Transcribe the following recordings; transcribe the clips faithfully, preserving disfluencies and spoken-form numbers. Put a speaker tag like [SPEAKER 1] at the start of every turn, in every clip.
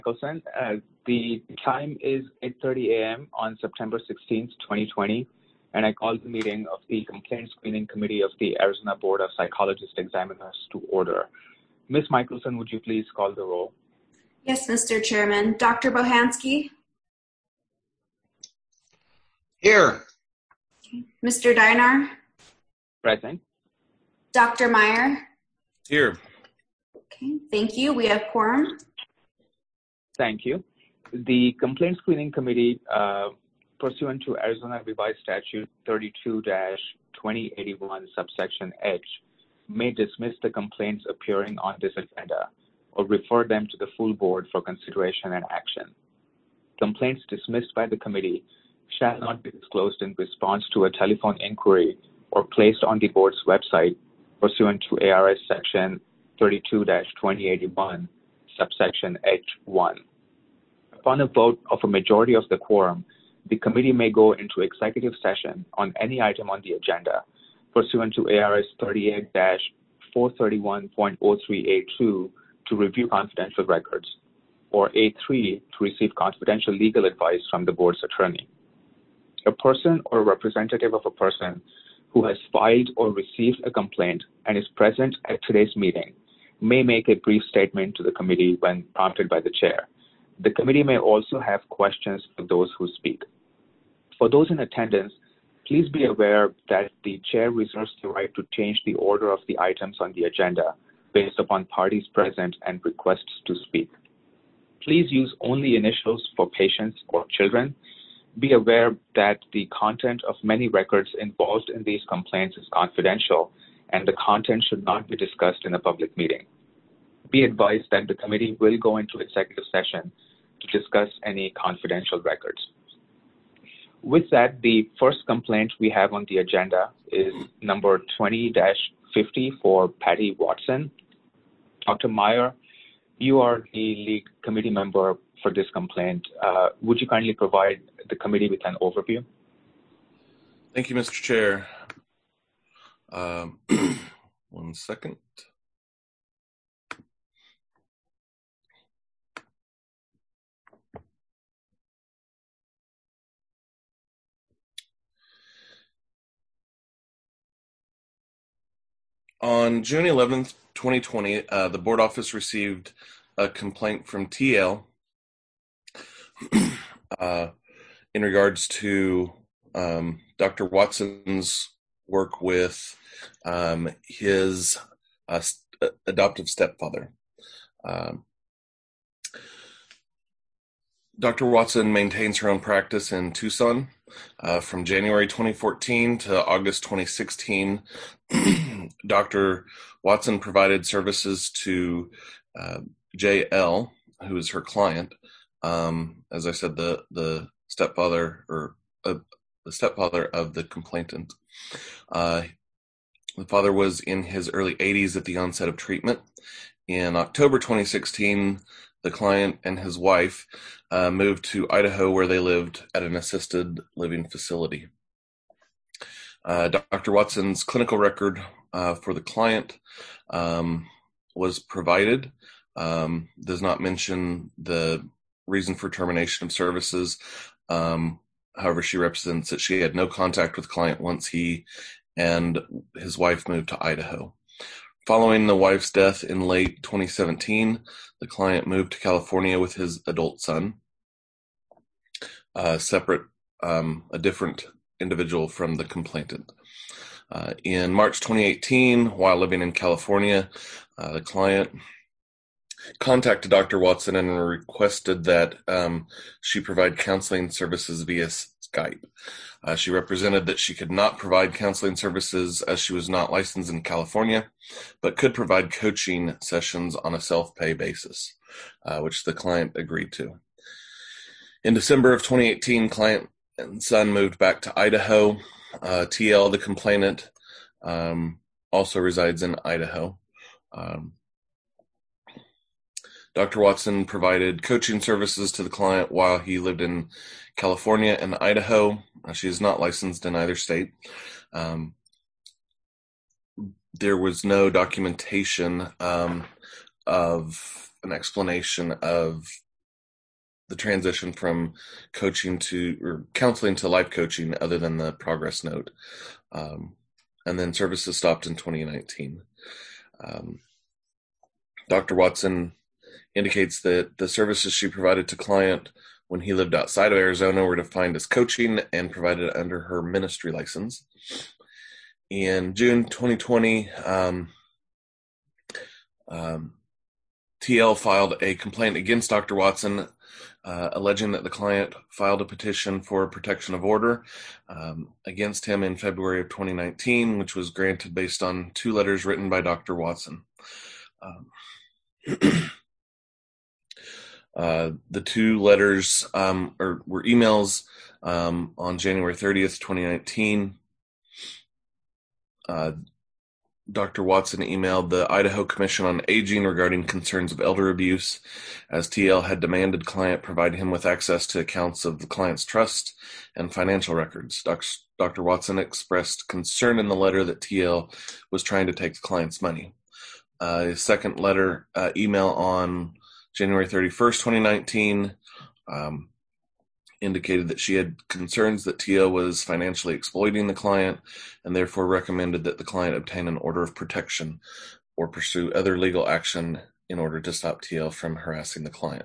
[SPEAKER 1] Nicholson. Uh, the time is eight thirty a m on September sixteenth, twenty twenty, and I call the meeting of the Complaint Screening Committee of the Arizona Board of Psychologist Examiners to order. Miz Michelson, would you please call the roll?
[SPEAKER 2] Yes, Mister Chairman. Doctor Bohansky?
[SPEAKER 3] Here.
[SPEAKER 2] Okay. Mister Dinar?
[SPEAKER 1] Present.
[SPEAKER 2] Doctor Meyer?
[SPEAKER 3] Here.
[SPEAKER 2] Okay, thank you. We have quorum.
[SPEAKER 1] Thank you. The Complaint Screening Committee, uh, pursuant to Arizona Revised Statute thirty-two dash twenty eighty-one, subsection H, may dismiss the complaints appearing on this agenda or refer them to the full board for consideration and action. Complaints dismissed by the committee shall not be disclosed in response to a telephone inquiry or placed on the board's website pursuant to A R S section thirty-two dash twenty eighty-one, subsection H one. Upon a vote of a majority of the quorum, the committee may go into executive session on any item on the agenda pursuant to A R S thirty-eight dash four thirty-one point oh three A two to review confidential records, or A three to receive confidential legal advice from the board's attorney. A person or a representative of a person who has filed or received a complaint and is present at today's meeting may make a brief statement to the committee when prompted by the chair. The committee may also have questions for those who speak. For those in attendance, please be aware that the chair reserves the right to change the order of the items on the agenda based upon parties present and requests to speak. Please use only initials for patients or children. Be aware that the content of many records involved in these complaints is confidential, and the content should not be discussed in a public meeting. Be advised that the committee will go into executive session to discuss any confidential records. With that, the first complaint we have on the agenda is number twenty dash fifty for Patty Watson. Doctor Meyer, you are the lead committee member for this complaint. Uh, would you kindly provide the committee with an overview?
[SPEAKER 3] Thank you, Mister Chair. Um, one second. On June eleventh, twenty twenty, uh, the board office received a complaint from T L uh, in regards to um, Doctor Watson's work with um, his uh, st- adoptive stepfather. Um, Doctor Watson maintains her own practice in Tucson. Uh, from January twenty fourteen to August twenty sixteen, Doctor Watson provided services to uh, J L, who is her client. Um, as I said, the the stepfather or uh, the stepfather of the complainant. Uh, the father was in his early eighties at the onset of treatment. In October twenty sixteen, the client and his wife uh, moved to Idaho, where they lived at an assisted living facility. Uh, Doctor Watson's clinical record uh, for the client um, was provided. Um, does not mention the reason for termination of services. Um, however, she represents that she had no contact with the client once he and his wife moved to Idaho. Following the wife's death in late twenty seventeen, the client moved to California with his adult son, uh, separate, um, a different individual from the complainant. Uh, in March twenty eighteen, while living in California, uh, the client contacted Doctor Watson and requested that um, she provide counseling services via Skype. Uh, she represented that she could not provide counseling services as she was not licensed in California, but could provide coaching sessions on a self-pay basis, uh, which the client agreed to. In December of twenty eighteen, client and son moved back to Idaho. Uh, T L, the complainant, um, also resides in Idaho. Um, Doctor Watson provided coaching services to the client while he lived in California and Idaho. She is not licensed in either state. Um, there was no documentation um, of an explanation of the transition from coaching to or counseling to life coaching, other than the progress note. Um, and then services stopped in twenty nineteen. Um, Doctor Watson indicates that the services she provided to client when he lived outside of Arizona were defined as coaching and provided under her ministry license. In June twenty twenty, um, um, T L filed a complaint against Doctor Watson, uh, alleging that the client filed a petition for protection of order um, against him in February of twenty nineteen, which was granted based on two letters written by Doctor Watson. Um, uh, the two letters um, or, were emails um, on January thirtieth, twenty nineteen. Uh, Doctor Watson emailed the Idaho Commission on Aging regarding concerns of elder abuse, as T L had demanded client provide him with access to accounts of the client's trust and financial records. Doctor Watson expressed concern in the letter that T L was trying to take the client's money. Uh, his second letter, uh, email on January thirty-first, twenty nineteen, um, indicated that she had concerns that T L was financially exploiting the client and therefore recommended that the client obtain an order of protection or pursue other legal action in order to stop T L from harassing the client.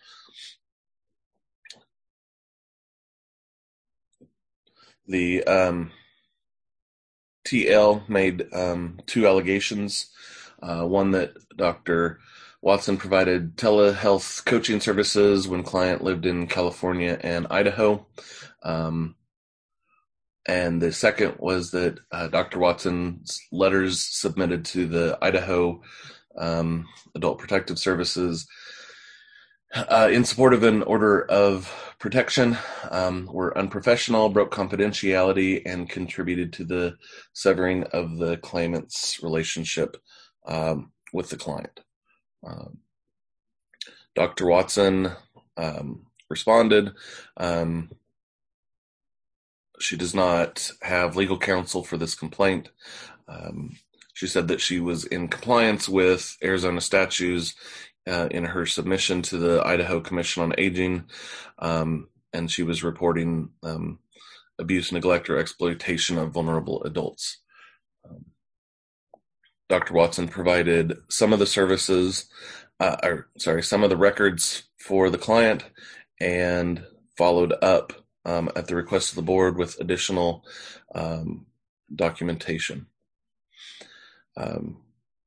[SPEAKER 3] The um, T L made um, two allegations, uh, one that Doctor Watson provided telehealth coaching services when client lived in California and Idaho. Um, and the second was that uh, Doctor Watson's letters submitted to the Idaho um, Adult Protective Services uh, in support of an order of protection um, were unprofessional, broke confidentiality, and contributed to the severing of the claimant's relationship um, with the client. Um, Doctor Watson um, responded. Um, she does not have legal counsel for this complaint. Um, she said that she was in compliance with Arizona statutes uh, in her submission to the Idaho Commission on Aging, um, and she was reporting um, abuse, neglect, or exploitation of vulnerable adults. Um, Doctor Watson provided some of the services, uh, or sorry, some of the records for the client and followed up um, at the request of the board with additional um, documentation. Um,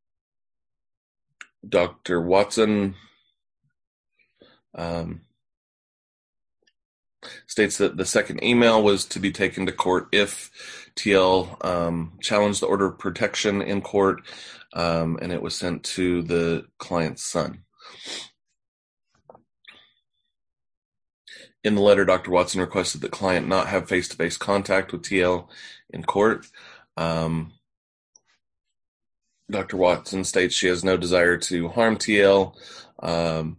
[SPEAKER 3] Doctor Watson um, states that the second email was to be taken to court if T L um, challenged the order of protection in court, um, and it was sent to the client's son. In the letter, Doctor Watson requested the client not have face-to-face contact with T L in court. Um, Doctor Watson states she has no desire to harm T L, um,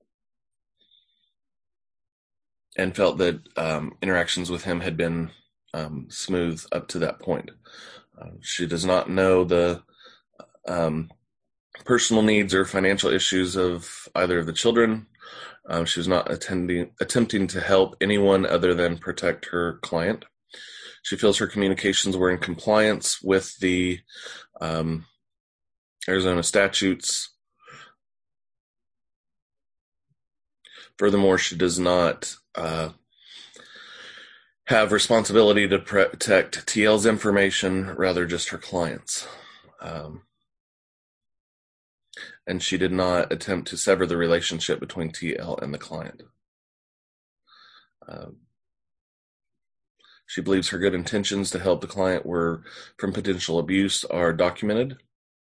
[SPEAKER 3] and felt that um, interactions with him had been um, smooth up to that point. Uh, she does not know the um, personal needs or financial issues of either of the children. Um, she was not attending, attempting to help anyone other than protect her client. She feels her communications were in compliance with the um, Arizona statutes. Furthermore, she does not uh, have responsibility to protect T L's information, rather just her client's. Um, and she did not attempt to sever the relationship between T L and the client. Um, she believes her good intentions to help the client were from potential abuse are documented.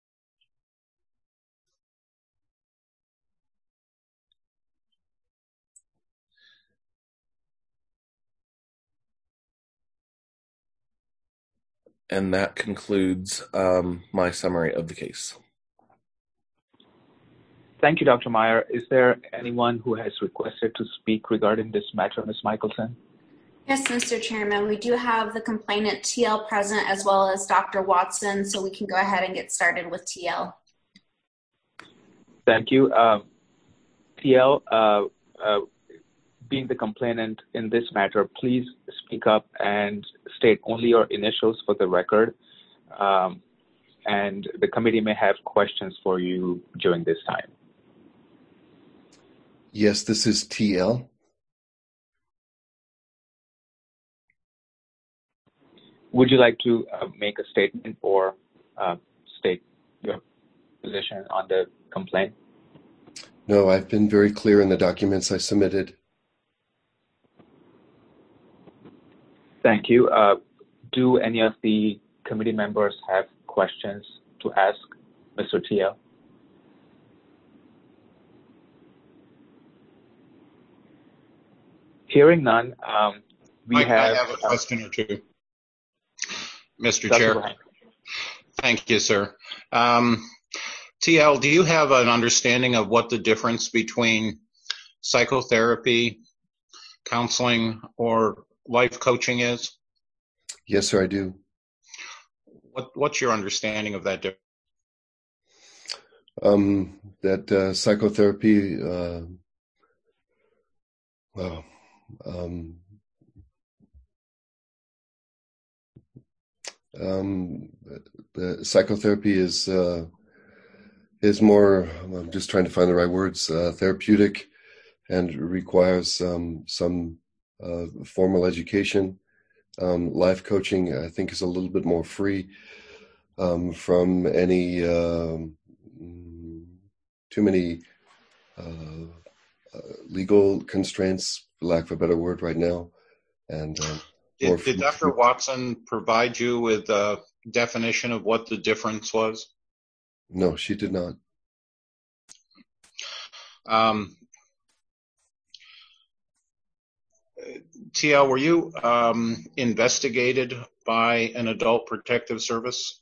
[SPEAKER 3] And that concludes um, my summary of the case.
[SPEAKER 1] Thank you, Doctor Meyer. Is there anyone who has requested to speak regarding this matter, Miz Michelson?
[SPEAKER 2] Yes, Mister Chairman, we do have the complainant T L present as well as Doctor Watson, so we can go ahead and get started with T L.
[SPEAKER 1] Thank you. Uh, T L, uh, uh, being the complainant in this matter, please speak up and state only your initials for the record. Um, and the committee may have questions for you during this time.
[SPEAKER 4] Yes, this is T L.
[SPEAKER 1] Would you like to uh, make a statement or uh, state your position on the complaint?
[SPEAKER 4] No, I've been very clear in the documents I submitted.
[SPEAKER 1] Thank you. Uh, do any of the committee members have questions to ask Mister T L? Hearing none, um, we
[SPEAKER 5] Mike,
[SPEAKER 1] have...
[SPEAKER 5] I have a question or two. Mister
[SPEAKER 1] Doctor
[SPEAKER 5] Chair.
[SPEAKER 1] Bryan.
[SPEAKER 5] Thank you, sir. Um, T L, do you have an understanding of what the difference between psychotherapy, counseling, or life coaching is?
[SPEAKER 4] Yes, sir, I do.
[SPEAKER 5] What, what's your understanding of that difference?
[SPEAKER 4] Um, that uh, psychotherapy, uh, well, um, um, the psychotherapy is uh, is more. I'm just trying to find the right words. Uh, therapeutic, and requires um, some uh, formal education. Um, life coaching, I think, is a little bit more free um, from any uh, too many uh, uh, legal constraints, for lack of a better word, right now. And uh,
[SPEAKER 5] did, did Doctor Watson provide you with a definition of what the difference was?
[SPEAKER 4] No, she did not.
[SPEAKER 5] Um, T L, were you um, investigated by an adult protective service?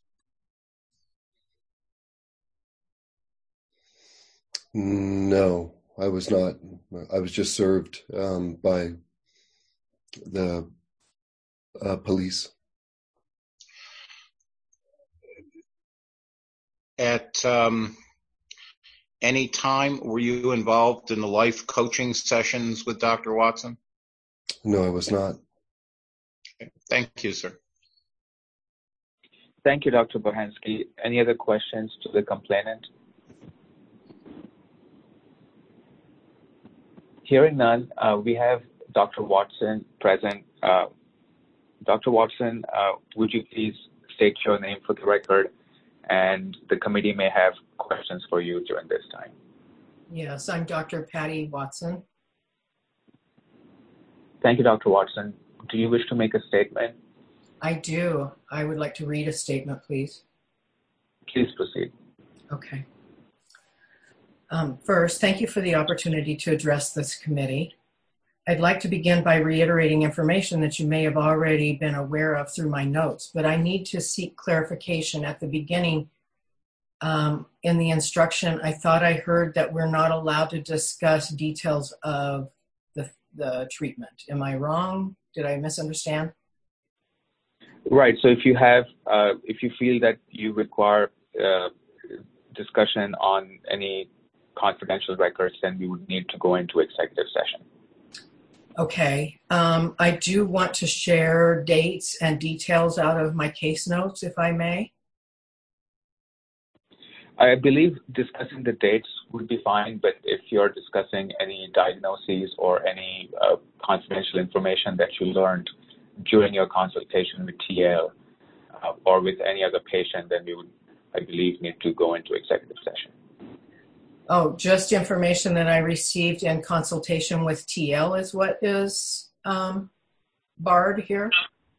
[SPEAKER 4] No, I was not. I was just served um, by the uh, police.
[SPEAKER 5] At um, any time, were you involved in the life coaching sessions with Doctor Watson?
[SPEAKER 4] No, I was not.
[SPEAKER 5] Okay. Thank you, sir.
[SPEAKER 1] Thank you, Doctor Bohansky. Any other questions to the complainant? Hearing none, uh, we have Doctor Watson present. Uh, Doctor Watson, uh, would you please state your name for the record, and the committee may have questions for you during this time.
[SPEAKER 6] Yes, I'm Doctor Patty Watson.
[SPEAKER 1] Thank you, Doctor Watson. Do you wish to make a statement?
[SPEAKER 6] I do. I would like to read a statement, please.
[SPEAKER 1] Please proceed.
[SPEAKER 6] Okay. Um, first, thank you for the opportunity to address this committee. I'd like to begin by reiterating information that you may have already been aware of through my notes, but I need to seek clarification at the beginning. Um, in the instruction, I thought I heard that we're not allowed to discuss details of the, the treatment. Am I wrong? Did I misunderstand?
[SPEAKER 1] Right. So if you have, uh, if you feel that you require uh, discussion on any confidential records, then we would need to go into executive session.
[SPEAKER 6] Okay. Um, I do want to share dates and details out of my case notes, if I may.
[SPEAKER 1] I believe discussing the dates would be fine, but if you're discussing any diagnoses or any uh, confidential information that you learned during your consultation with T L uh, or with any other patient, then we would, I believe, need to go into executive session.
[SPEAKER 6] Oh, just information that I received in consultation with T L is what is um, barred here?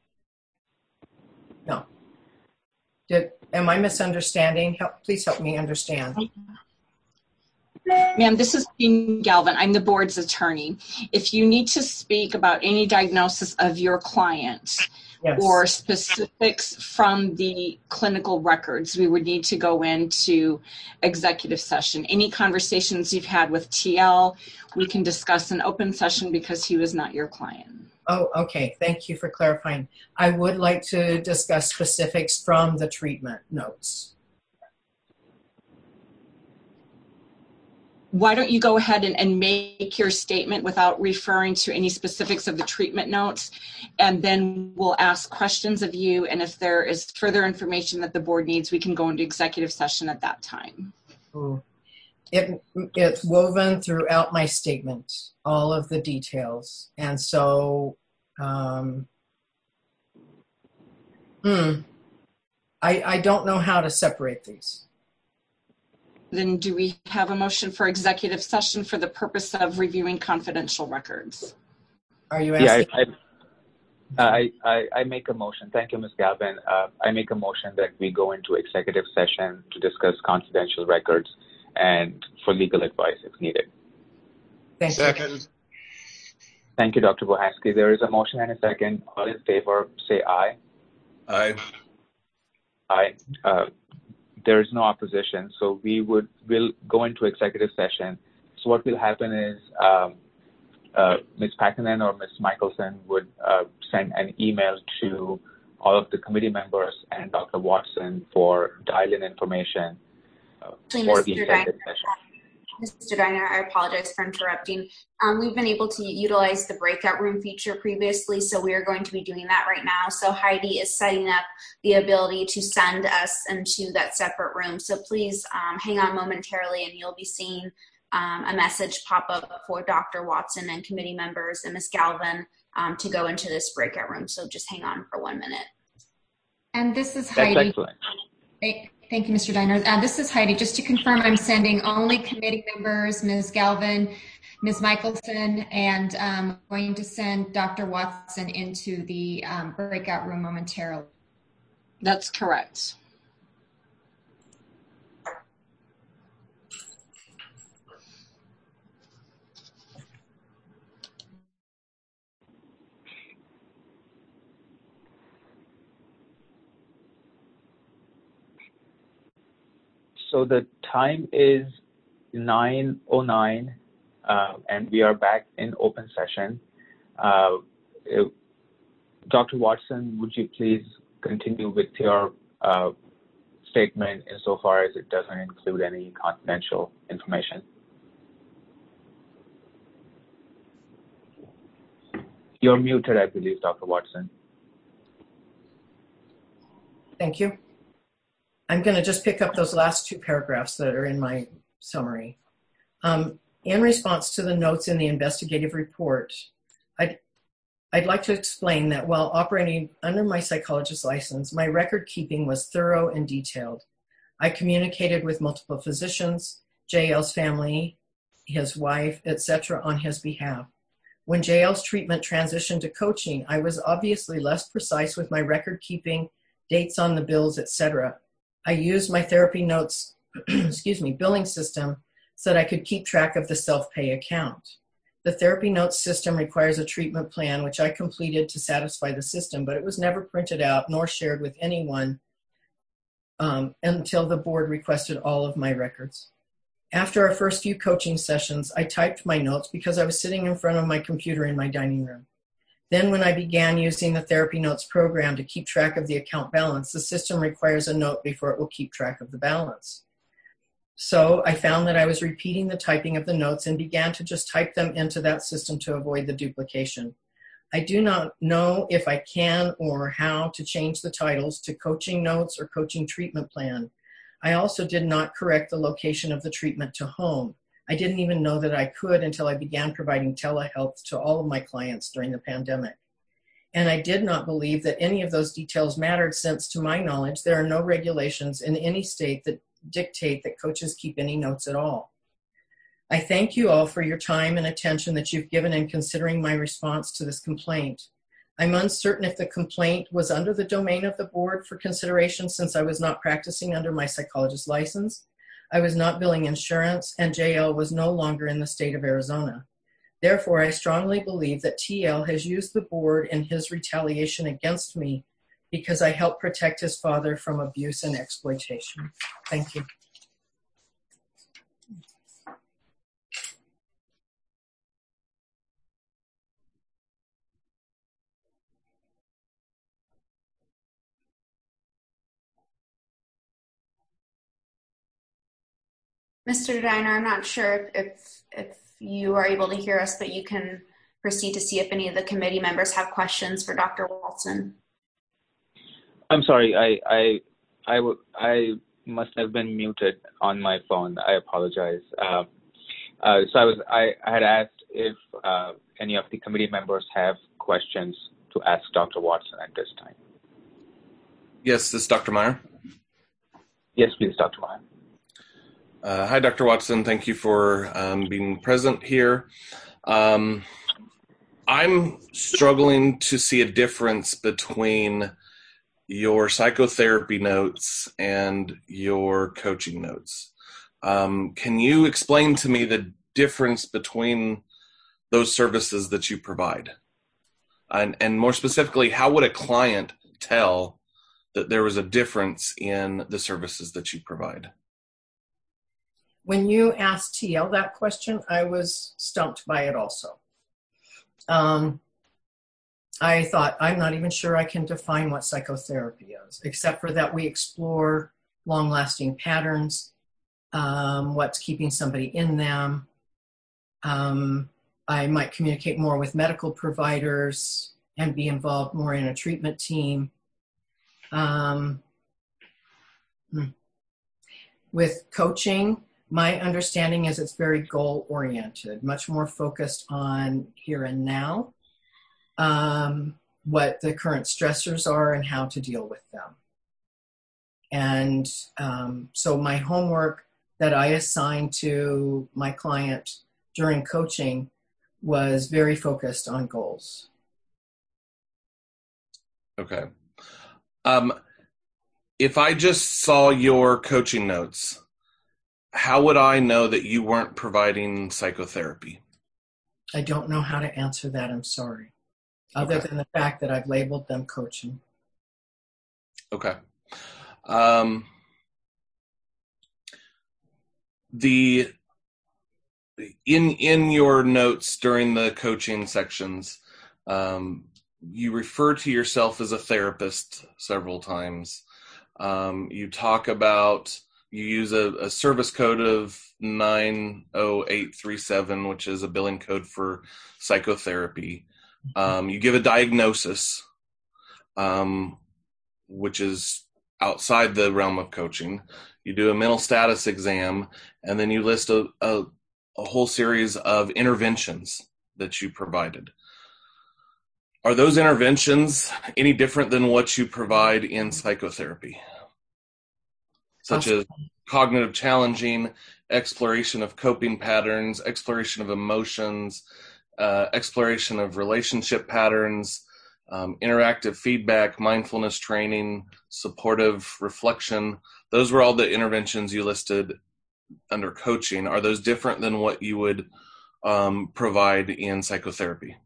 [SPEAKER 6] No. Did, am I misunderstanding? Help, please help me understand.
[SPEAKER 7] Ma'am, this is Jean Galvin. I'm the board's attorney. If you need to speak about any diagnosis of your client, yes, or specifics from the clinical records, we would need to go into executive session. Any conversations you've had with T L, we can discuss in open session because he was not your client.
[SPEAKER 6] Oh, okay. Thank you for clarifying. I would like to discuss specifics from the treatment notes.
[SPEAKER 7] why don't you go ahead and, and make your statement without referring to any specifics of the treatment notes, and then we'll ask questions of you, and if there is further information that the board needs, we can go into executive session at that time.
[SPEAKER 6] Mm. It, it's woven throughout my statement, all of the details. And so, um, hmm, I, I don't know how to separate these.
[SPEAKER 7] Then do we have a motion for executive session for the purpose of reviewing confidential records?
[SPEAKER 6] Are you asking?
[SPEAKER 1] Yeah, I, I, I, I make a motion. Thank you, Miz Galvin. Uh, I make a motion that we go into executive session to discuss confidential records and for legal advice if needed.
[SPEAKER 6] Thank
[SPEAKER 5] Second.
[SPEAKER 6] you.
[SPEAKER 1] Thank you, Doctor Bohansky. There is a motion and a second. All in favor, say aye.
[SPEAKER 3] Aye.
[SPEAKER 1] Aye. Uh, there is no opposition, so we would will go into executive session. So what will happen is um, uh, Miz Pakkanen or Miz Michelson would uh, send an email to all of the committee members and Doctor Watson for dial-in information uh, for the executive session.
[SPEAKER 2] Mister Diner, I apologize for interrupting. Um, we've been able to utilize the breakout room feature previously, so we are going to be doing that right now. So Heidi is setting up the ability to send us into that separate room. So please um, hang on momentarily and you'll be seeing um, a message pop up for Doctor Watson and committee members and Miz Galvin um, to go into this breakout room. So just hang on for one minute.
[SPEAKER 8] And this is
[SPEAKER 1] That's
[SPEAKER 8] Heidi.
[SPEAKER 1] Excellent.
[SPEAKER 8] Hey. Thank you, Mister Diner. Uh, this is Heidi. Just to confirm, I'm sending only committee members, Miz Galvin, Miz Michelson, and um, going to send Doctor Watson into the um, breakout room momentarily.
[SPEAKER 7] That's correct.
[SPEAKER 1] So the time is nine oh nine, uh, and we are back in open session. Uh, if, Doctor Watson, would you please continue with your uh, statement insofar as it doesn't include any confidential information? You're muted, I believe, Doctor Watson.
[SPEAKER 6] Thank you. I'm going to just pick up those last two paragraphs that are in my summary. Um, in response to the notes in the investigative report, I'd, I'd like to explain that while operating under my psychologist's license, my record keeping was thorough and detailed. I communicated with multiple physicians, J L's family, his wife, et cetera on his behalf. When J L's treatment transitioned to coaching, I was obviously less precise with my record keeping, dates on the bills, et cetera. I used my therapy notes, excuse me, billing system so that I could keep track of the self-pay account. The therapy notes system requires a treatment plan, which I completed to satisfy the system, but it was never printed out nor shared with anyone um, until the board requested all of my records. After our first few coaching sessions, I typed my notes because I was sitting in front of my computer in my dining room. Then when I began using the Therapy Notes program to keep track of the account balance, the system requires a note before it will keep track of the balance. So I found that I was repeating the typing of the notes and began to just type them into that system to avoid the duplication. I do not know if I can or how to change the titles to coaching notes or coaching treatment plan. I also did not correct the location of the treatment to home. I didn't even know that I could until I began providing telehealth to all of my clients during the pandemic. And I did not believe that any of those details mattered since, to my knowledge, there are no regulations in any state that dictate that coaches keep any notes at all. I thank you all for your time and attention that you've given in considering my response to this complaint. I'm uncertain if the complaint was under the domain of the board for consideration since I was not practicing under my psychologist's license. I was not billing insurance, and J L was no longer in the state of Arizona. Therefore, I strongly believe that T L has used the board in his retaliation against me because I helped protect his father from abuse and exploitation. Thank you.
[SPEAKER 2] Mister Diner, I'm not sure if, if you are able to hear us, but you can proceed to see if any of the committee members have questions for Doctor Watson.
[SPEAKER 1] I'm sorry, I, I, I, w- I must have been muted on my phone. I apologize. Uh, uh, so I was, I, I had asked if uh, any of the committee members have questions to ask Doctor Watson at this time.
[SPEAKER 3] Yes, this is Doctor Meyer.
[SPEAKER 1] Yes, please, Doctor Meyer.
[SPEAKER 3] Uh, hi, Doctor Watson. Thank you for um, being present here. Um, I'm struggling to see a difference between your psychotherapy notes and your coaching notes. Um, can you explain to me the difference between those services that you provide? And, and more specifically, how would a client tell that there was a difference in the services that you provide?
[SPEAKER 6] When you asked T L that question, I was stumped by it also. Um, I thought, I'm not even sure I can define what psychotherapy is, except for that we explore long-lasting patterns, um, what's keeping somebody in them. Um, I might communicate more with medical providers and be involved more in a treatment team. Um, with coaching, my understanding is it's very goal-oriented, much more focused on here and now, um, what the current stressors are and how to deal with them. And um, so my homework that I assigned to my client during coaching was very focused on goals.
[SPEAKER 3] Okay. Um, if I just saw your coaching notes, how would I know that you weren't providing psychotherapy?
[SPEAKER 6] I don't know how to answer that, I'm sorry. Other
[SPEAKER 3] Okay.
[SPEAKER 6] than the fact that I've labeled them coaching.
[SPEAKER 3] Okay. Um, the in in your notes during the coaching sections, um, you refer to yourself as a therapist several times. Um, you talk about, you use a, a service code of nine oh eight three seven, which is a billing code for psychotherapy. Um, you give a diagnosis, um, which is outside the realm of coaching. You do a mental status exam, and then you list a, a, a whole series of interventions that you provided. Are those interventions any different than what you provide in psychotherapy? Such as cognitive challenging, exploration of coping patterns, exploration of emotions, uh, exploration of relationship patterns, um, interactive feedback, mindfulness training, supportive reflection. Those were all the interventions you listed under coaching. Are those different than what you would um, provide in psychotherapy?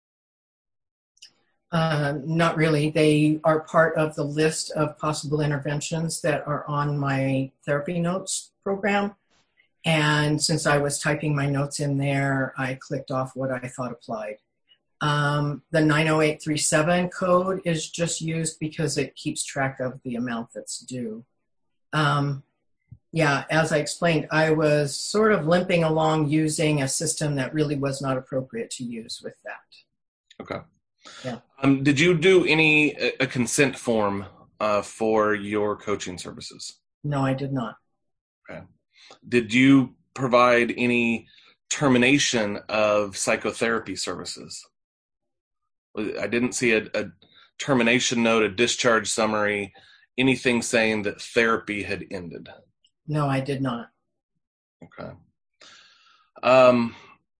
[SPEAKER 6] Uh, not really. They are part of the list of possible interventions that are on my therapy notes program. And since I was typing my notes in there, I clicked off what I thought applied. Um, the nine oh eight three seven code is just used because it keeps track of the amount that's due. Um, yeah, as I explained, I was sort of limping along using a system that really was not appropriate to use with that.
[SPEAKER 3] Okay.
[SPEAKER 6] Yeah.
[SPEAKER 3] Um, did you do any a consent form uh, for your coaching services?
[SPEAKER 6] No, I did not.
[SPEAKER 3] Okay. Did you provide any termination of psychotherapy services? I didn't see a, a termination note, a discharge summary, anything saying that therapy had ended.
[SPEAKER 6] No, I did not.
[SPEAKER 3] Okay. Um.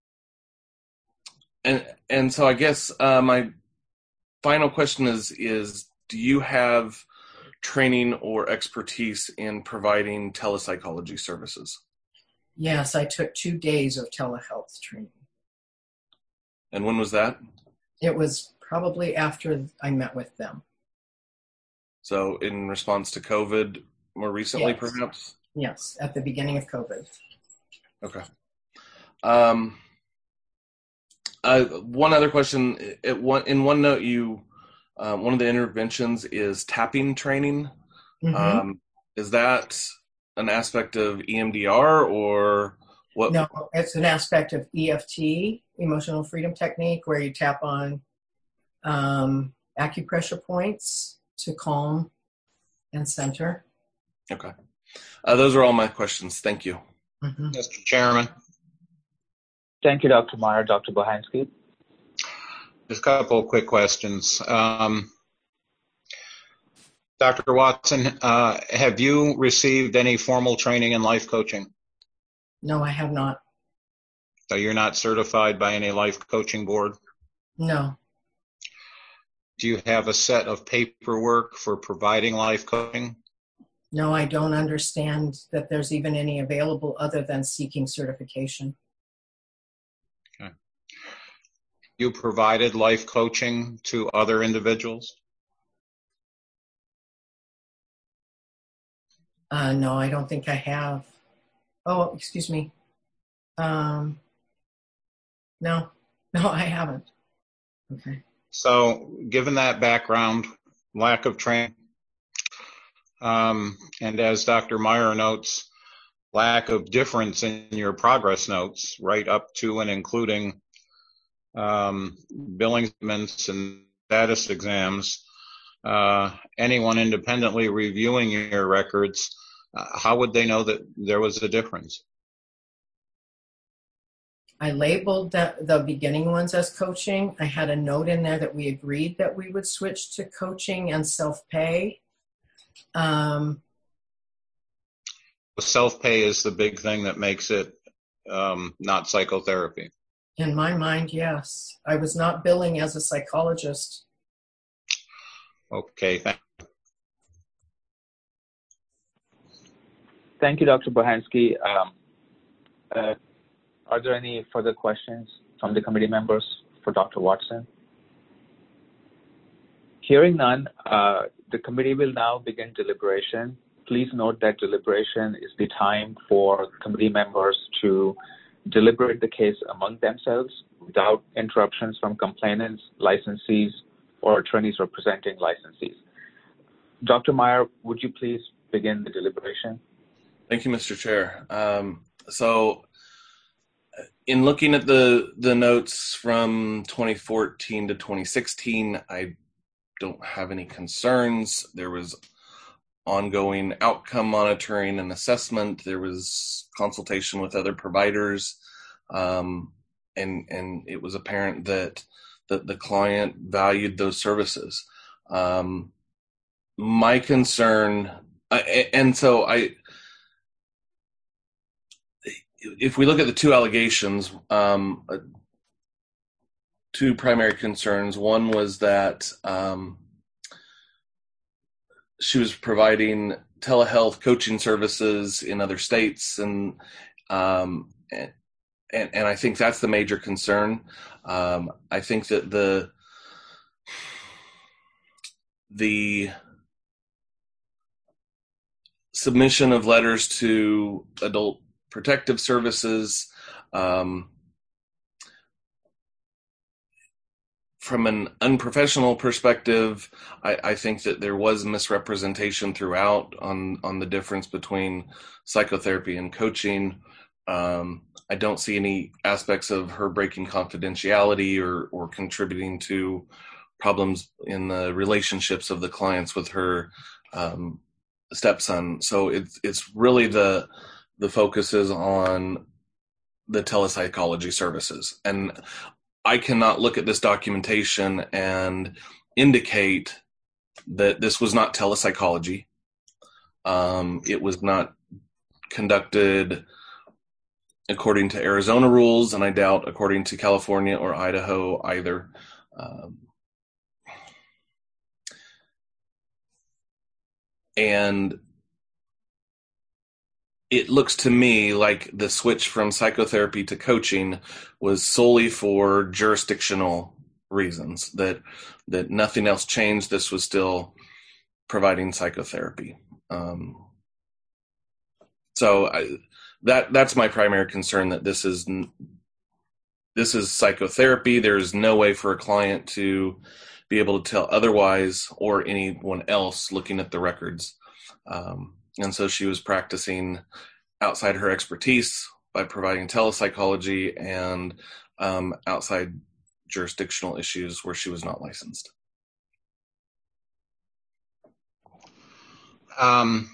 [SPEAKER 3] And and so I guess uh, my final question is is do you have training or expertise in providing telepsychology services?
[SPEAKER 6] Yes, I took two days of telehealth training.
[SPEAKER 3] And when was that?
[SPEAKER 6] It was probably after I met with them.
[SPEAKER 3] So in response to COVID more recently,
[SPEAKER 6] Yes.
[SPEAKER 3] perhaps?
[SPEAKER 6] Yes, at the beginning of COVID.
[SPEAKER 3] Okay. Um. Uh, one other question. It, one, in OneNote, you um, one of the interventions is tapping training.
[SPEAKER 6] Mm-hmm.
[SPEAKER 3] Um, is that an aspect of E M D R or what?
[SPEAKER 6] No, it's an aspect of E F T, emotional freedom technique, where you tap on um, acupressure points to calm and center.
[SPEAKER 3] Okay. Uh, those are all my questions. Thank you.
[SPEAKER 5] Mm-hmm. Mister Chairman.
[SPEAKER 1] Thank you, Doctor Meyer. Doctor Bohansky.
[SPEAKER 5] Just a couple of quick questions. Um, Doctor Watson, uh, have you received any formal training in life coaching?
[SPEAKER 6] No, I have not.
[SPEAKER 5] So you're not certified by any life coaching board?
[SPEAKER 6] No.
[SPEAKER 5] Do you have a set of paperwork for providing life coaching?
[SPEAKER 6] No, I don't understand that there's even any available other than seeking certification.
[SPEAKER 5] Okay. You provided life coaching to other individuals?
[SPEAKER 6] Uh, no, I don't think I have. Oh, excuse me. Um, no, no, I haven't. Okay.
[SPEAKER 5] So, given that background, lack of training, um, and as Doctor Meyer notes, lack of difference in your progress notes, right up to and including um, billing statements and status exams, uh, anyone independently reviewing your records, uh, how would they know that there was a difference?
[SPEAKER 6] I labeled the, the beginning ones as coaching. I had a note in there that we agreed that we would switch to coaching and self-pay. Um,
[SPEAKER 5] self-pay is the big thing that makes it um, not psychotherapy.
[SPEAKER 6] In my mind, yes. I was not billing as a psychologist.
[SPEAKER 5] Okay, thank you.
[SPEAKER 1] Thank you, Doctor Bohansky. Um, uh, are there any further questions from the committee members for Doctor Watson? Hearing none, uh, the committee will now begin deliberation. Please note that deliberation is the time for committee members to deliberate the case among themselves without interruptions from complainants, licensees, or attorneys representing licensees. Doctor Meyer, would you please begin the deliberation?
[SPEAKER 3] Thank you, Mister Chair. Um, so in looking at the, the notes from twenty fourteen to twenty sixteen, I don't have any concerns. There was ongoing outcome monitoring and assessment. There was consultation with other providers. Um, and, and it was apparent that, that the client valued those services. Um, my concern, I, and so I, if we look at the two allegations, um, two primary concerns. One was that um, she was providing telehealth coaching services in other states, and um, and, and I think that's the major concern. Um, I think that the the submission of letters to adult protective services, um, from an unprofessional perspective, I, I think that there was misrepresentation throughout on, on the difference between psychotherapy and coaching. Um, I don't see any aspects of her breaking confidentiality or, or contributing to problems in the relationships of the clients with her um, stepson. So it's it's really the the focus is on the telepsychology services. And I cannot look at this documentation and indicate that this was not telepsychology. Um, it was not conducted according to Arizona rules, and I doubt according to California or Idaho either. Um, and it looks to me like the switch from psychotherapy to coaching was solely for jurisdictional reasons, that that nothing else changed. This was still providing psychotherapy. Um, so I, that that's my primary concern, that this is this is psychotherapy. There's no way for a client to be able to tell otherwise, or anyone else looking at the records. Um, and so she was practicing outside her expertise by providing telepsychology and um, outside jurisdictional issues where she was not licensed.
[SPEAKER 5] Um,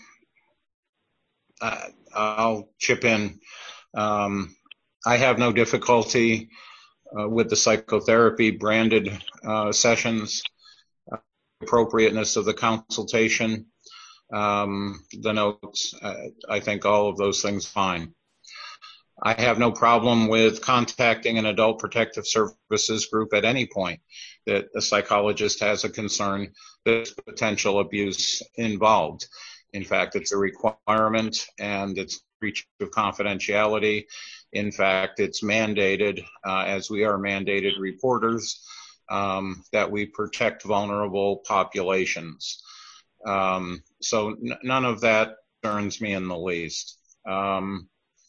[SPEAKER 5] I, I'll chip in. Um, I have no difficulty uh, with the psychotherapy branded uh, sessions, uh, appropriateness of the consultation, um, the notes. Uh, I think all of those things fine. I have no problem with contacting an adult protective services group at any point that a psychologist has a concern there's potential abuse involved. In fact, it's a requirement and it's breach of confidentiality. In fact, it's mandated, uh, as we are mandated reporters, um, that we protect vulnerable populations. Um, so n- none of that concerns me in the least. Um,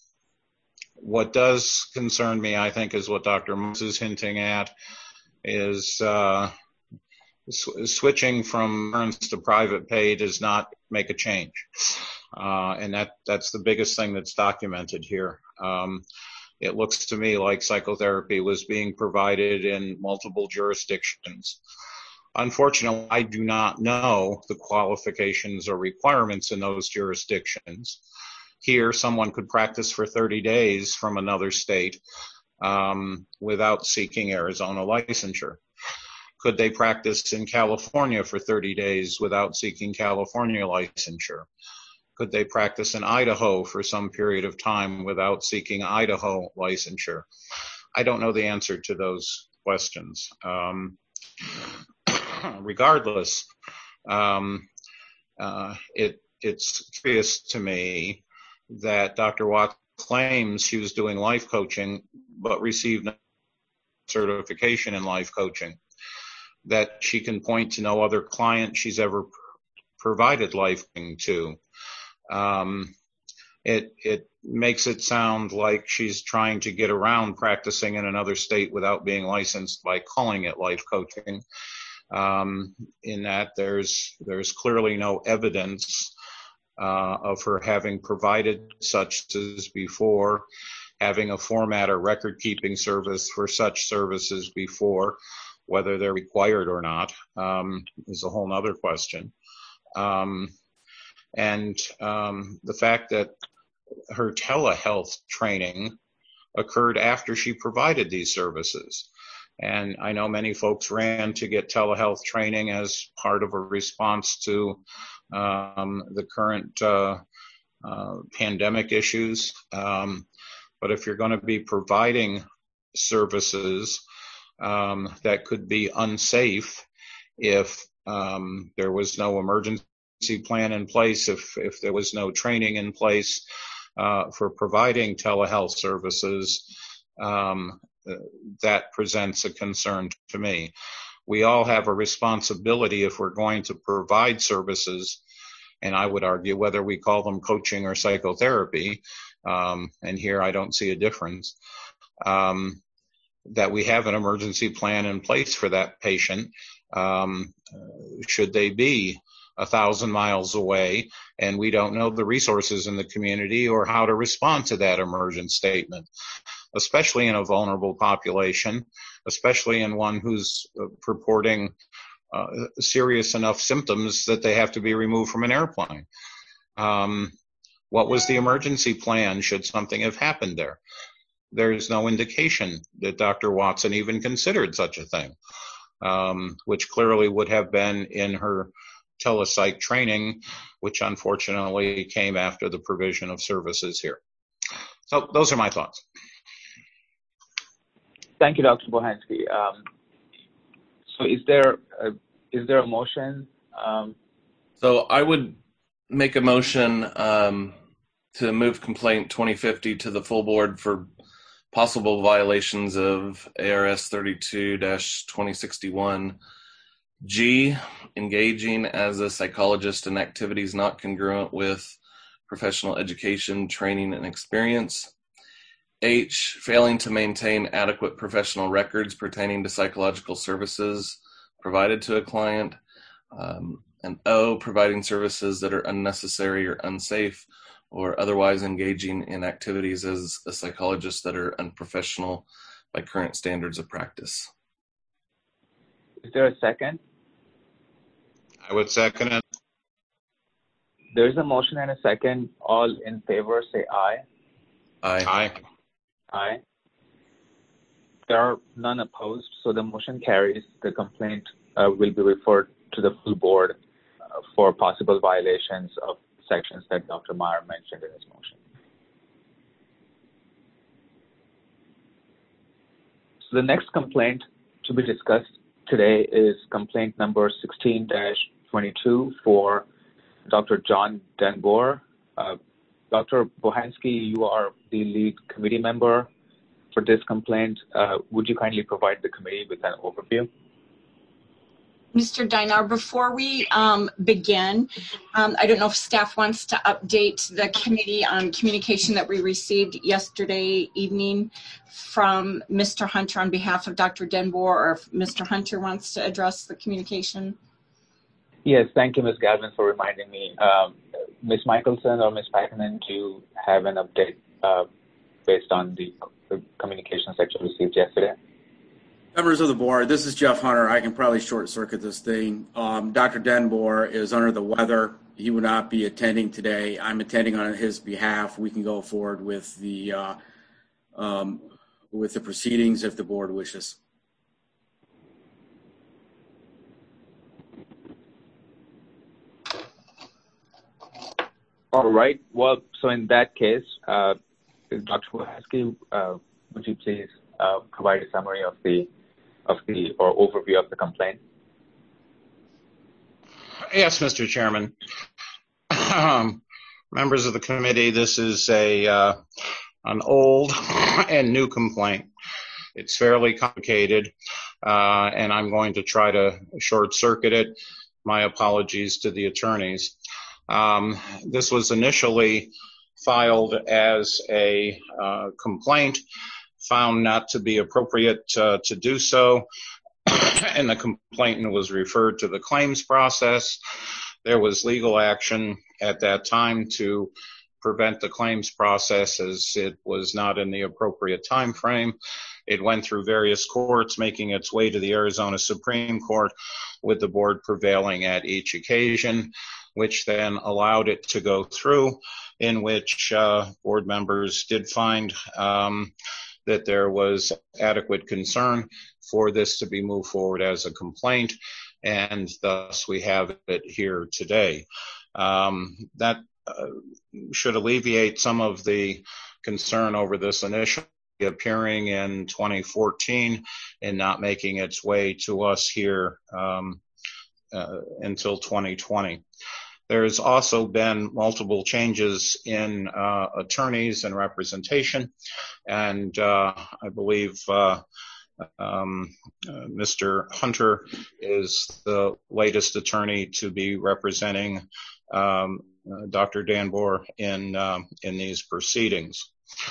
[SPEAKER 5] what does concern me, I think, is what Doctor Moss is hinting at, is uh, sw- switching from insurance to private pay does not make a change. Uh, and that that's the biggest thing that's documented here. Um, it looks to me like psychotherapy was being provided in multiple jurisdictions. Unfortunately, I do not know the qualifications or requirements in those jurisdictions. Here, someone could practice for thirty days from another state um, without seeking Arizona licensure. Could they practice in California for thirty days without seeking California licensure? Could they practice in Idaho for some period of time without seeking Idaho licensure? I don't know the answer to those questions. Um, regardless, um, uh, it, it's curious to me that Doctor Watts claims she was doing life coaching but received no certification in life coaching, that she can point to no other client she's ever pr- provided life coaching to. Um, it it makes it sound like she's trying to get around practicing in another state without being licensed by calling it life coaching. Um, in that there's there's clearly no evidence uh, of her having provided such services before, having a format or record keeping service for such services before. Whether they're required or not um, is a whole other question. Um, and um, the fact that her telehealth training occurred after she provided these services. And I know many folks ran to get telehealth training as part of a response to um, the current uh, uh, pandemic issues. Um, but if you're going to be providing services um, that could be unsafe if um, there was no emergency plan in place, if, if there was no training in place uh, for providing telehealth services, um, that presents a concern to me. We all have a responsibility if we're going to provide services, and I would argue whether we call them coaching or psychotherapy, um, and here I don't see a difference, um, that we have an emergency plan in place for that patient, um, should they be a thousand miles away and we don't know the resources in the community or how to respond to that emergent statement, especially in a vulnerable population, especially in one who's uh, purporting uh, serious enough symptoms that they have to be removed from an airplane. Um, what was the emergency plan should something have happened there? There's no indication that Doctor Watson even considered such a thing, um, which clearly would have been in her telepsych training, which unfortunately came after the provision of services here. So those are my thoughts.
[SPEAKER 1] Thank you, Doctor Bohansky. Um, so is there a, is there a motion? Um,
[SPEAKER 3] so I would make a motion um, to move complaint twenty fifty to the full board for possible violations of A R S thirty-two dash twenty sixty-one. G, engaging as a psychologist in activities not congruent with professional education, training, and experience. H, failing to maintain adequate professional records pertaining to psychological services provided to a client. Um, and O, providing services that are unnecessary or unsafe, or otherwise engaging in activities as a psychologist that are unprofessional by current standards of practice.
[SPEAKER 1] Is there a second?
[SPEAKER 5] I would second it.
[SPEAKER 1] There's a motion and a second. All in favor, say aye.
[SPEAKER 3] Aye.
[SPEAKER 5] Aye.
[SPEAKER 1] Aye. There are none opposed, so the motion carries. The complaint uh, will be referred to the full board uh, for possible violations of sections that Doctor Meyer mentioned in his motion. So the next complaint to be discussed today is complaint number sixteen dash twenty-two for Doctor John Denboer. Uh, Doctor Bohansky, you are the lead committee member for this complaint. Uh, would you kindly provide the committee with an overview?
[SPEAKER 7] Mister Dinar, before we um, begin, um, I don't know if staff wants to update the committee on communication that we received yesterday evening from Mister Hunter on behalf of Doctor Denboer, or if Mister Hunter wants to address the communication.
[SPEAKER 1] Yes, thank you, Miz Galvin, for reminding me. Um, Miz Michelson or Miz Packman, do you have an update uh, based on the, the communications that you received yesterday?
[SPEAKER 9] Members of the board, this is Jeff Hunter. I can probably short circuit this thing. Um, Doctor Denboer is under the weather. He will not be attending today. I'm attending on his behalf. We can go forward with the uh, um, with the proceedings if the board wishes.
[SPEAKER 1] All right. Well, so in that case, uh, Doctor Bohansky, uh, would you please uh, provide a summary of the of the or overview of the complaint?
[SPEAKER 5] Yes, Mister Chairman. Um, members of the committee, this is a uh, an old and new complaint. It's fairly complicated, uh, and I'm going to try to short circuit it. My apologies to the attorneys. Um, this was initially filed as a uh, complaint, found not to be appropriate uh, to do so, and the complainant was referred to the claims process. There was legal action at that time to prevent the claims process, as it was not in the appropriate time frame. It went through various courts, making its way to the Arizona Supreme Court, with the board prevailing at each occasion, which then allowed it to go through, in which uh, board members did find um, that there was adequate concern for this to be moved forward as a complaint, and thus we have it here today. Um, that uh, should alleviate some of the concern over this initially appearing in twenty fourteen and not making its way to us here um, uh, until twenty twenty. There's also been multiple changes in uh, attorneys and representation, and uh, I believe uh, um, uh, Mister Hunter is the latest attorney to be representing um, uh, Doctor Denboer in uh, in these proceedings.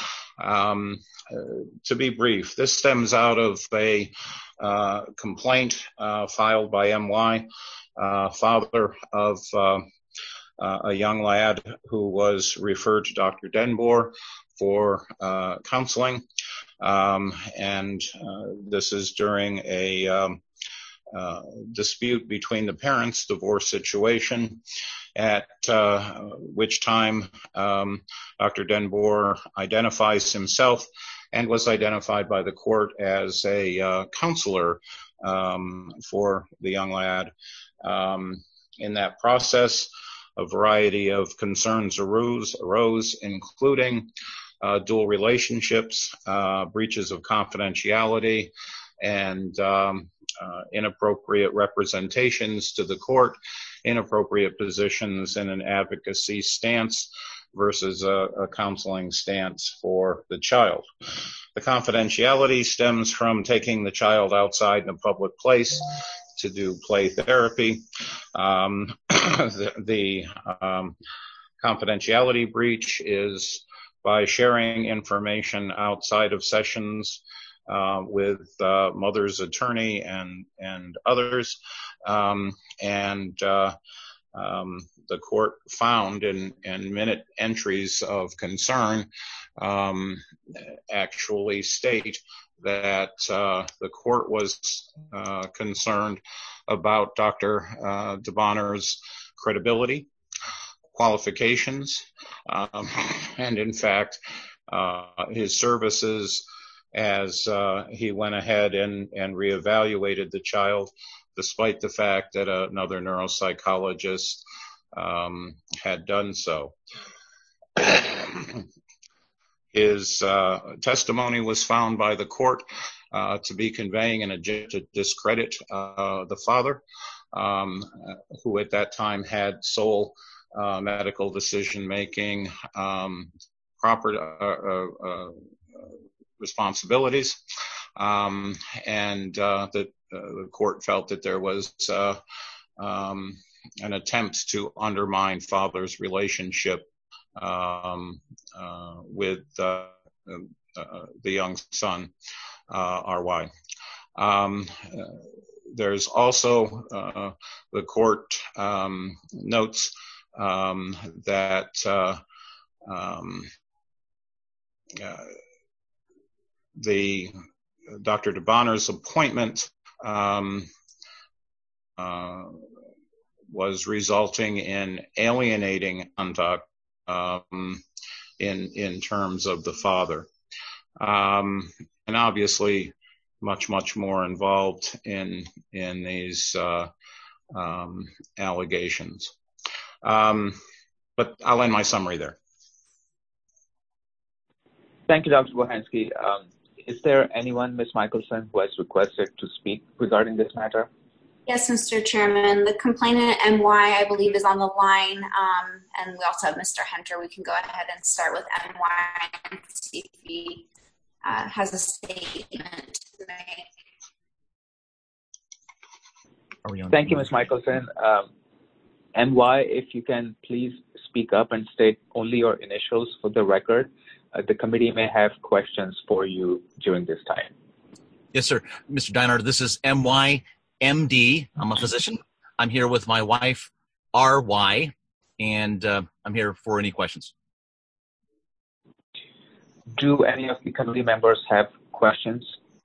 [SPEAKER 5] Um, uh, to be brief, this stems out of a uh, complaint uh, filed by M Y, uh, father of uh, uh, a young lad who was referred to Doctor Denboer for uh, counseling, um, and uh, this is during a um, uh, dispute between the parents, divorce situation, at uh, which time um, Doctor Denboer identifies himself and was identified by the court as a uh, counselor um, for the young lad. Um, in that process, a variety of concerns arose, arose including uh, dual relationships, uh, breaches of confidentiality, and um, uh, inappropriate representations to the court, inappropriate positions in an advocacy stance versus a, a counseling stance for the child. The confidentiality stems from taking the child outside in a public place to do play therapy. Um, the the um, confidentiality breach is by sharing information outside of sessions uh, with uh, mother's attorney and and others, um, and uh, um, the court found in, in minute entries of concern um, actually state that uh, the court was uh, concerned about Doctor Uh, DeBonner's credibility, qualifications, um, and in fact, uh, his services as uh, he went ahead and, and reevaluated the child, despite the fact that another neuropsychologist um, had done so. His uh, testimony was found by the court uh, to be conveying an agenda to discredit uh, the father, um, who at that time had sole uh, medical decision-making um, proper uh, uh, responsibilities, um, and uh, the, uh, the court felt that there was uh, um, an attempt to undermine father's relationship um, uh, with uh, uh, the young son, uh, R Y. Um, uh, there's also, uh, the court um, notes um, that uh, um, uh, the Doctor DeBonner's appointment um, uh, was resulting in alienating conduct um, in in terms of the father, um, and obviously much much more involved in in these uh, um, allegations. Um, but I'll end my summary there.
[SPEAKER 1] Thank you, Doctor Bohansky. Um, is there anyone, Miz Michelson, who has requested to speak regarding this matter?
[SPEAKER 2] Yes, Mister Chairman. The complainant, M Y, I believe, is on the line, um, and we also have Mister Hunter. We can go ahead and start with M Y and see if he uh, has a statement to make.
[SPEAKER 1] Are we on? Thank you, Miz Michelson. Um, M Y, if you can please speak up and state only your initials for the record. Uh, the committee may have questions for you during this time.
[SPEAKER 10] Yes, sir. Mister Diner, this is M Y, M D. I'm a physician. I'm here with my wife, R Y, and uh, I'm here for any questions.
[SPEAKER 1] Do any of the committee members have questions?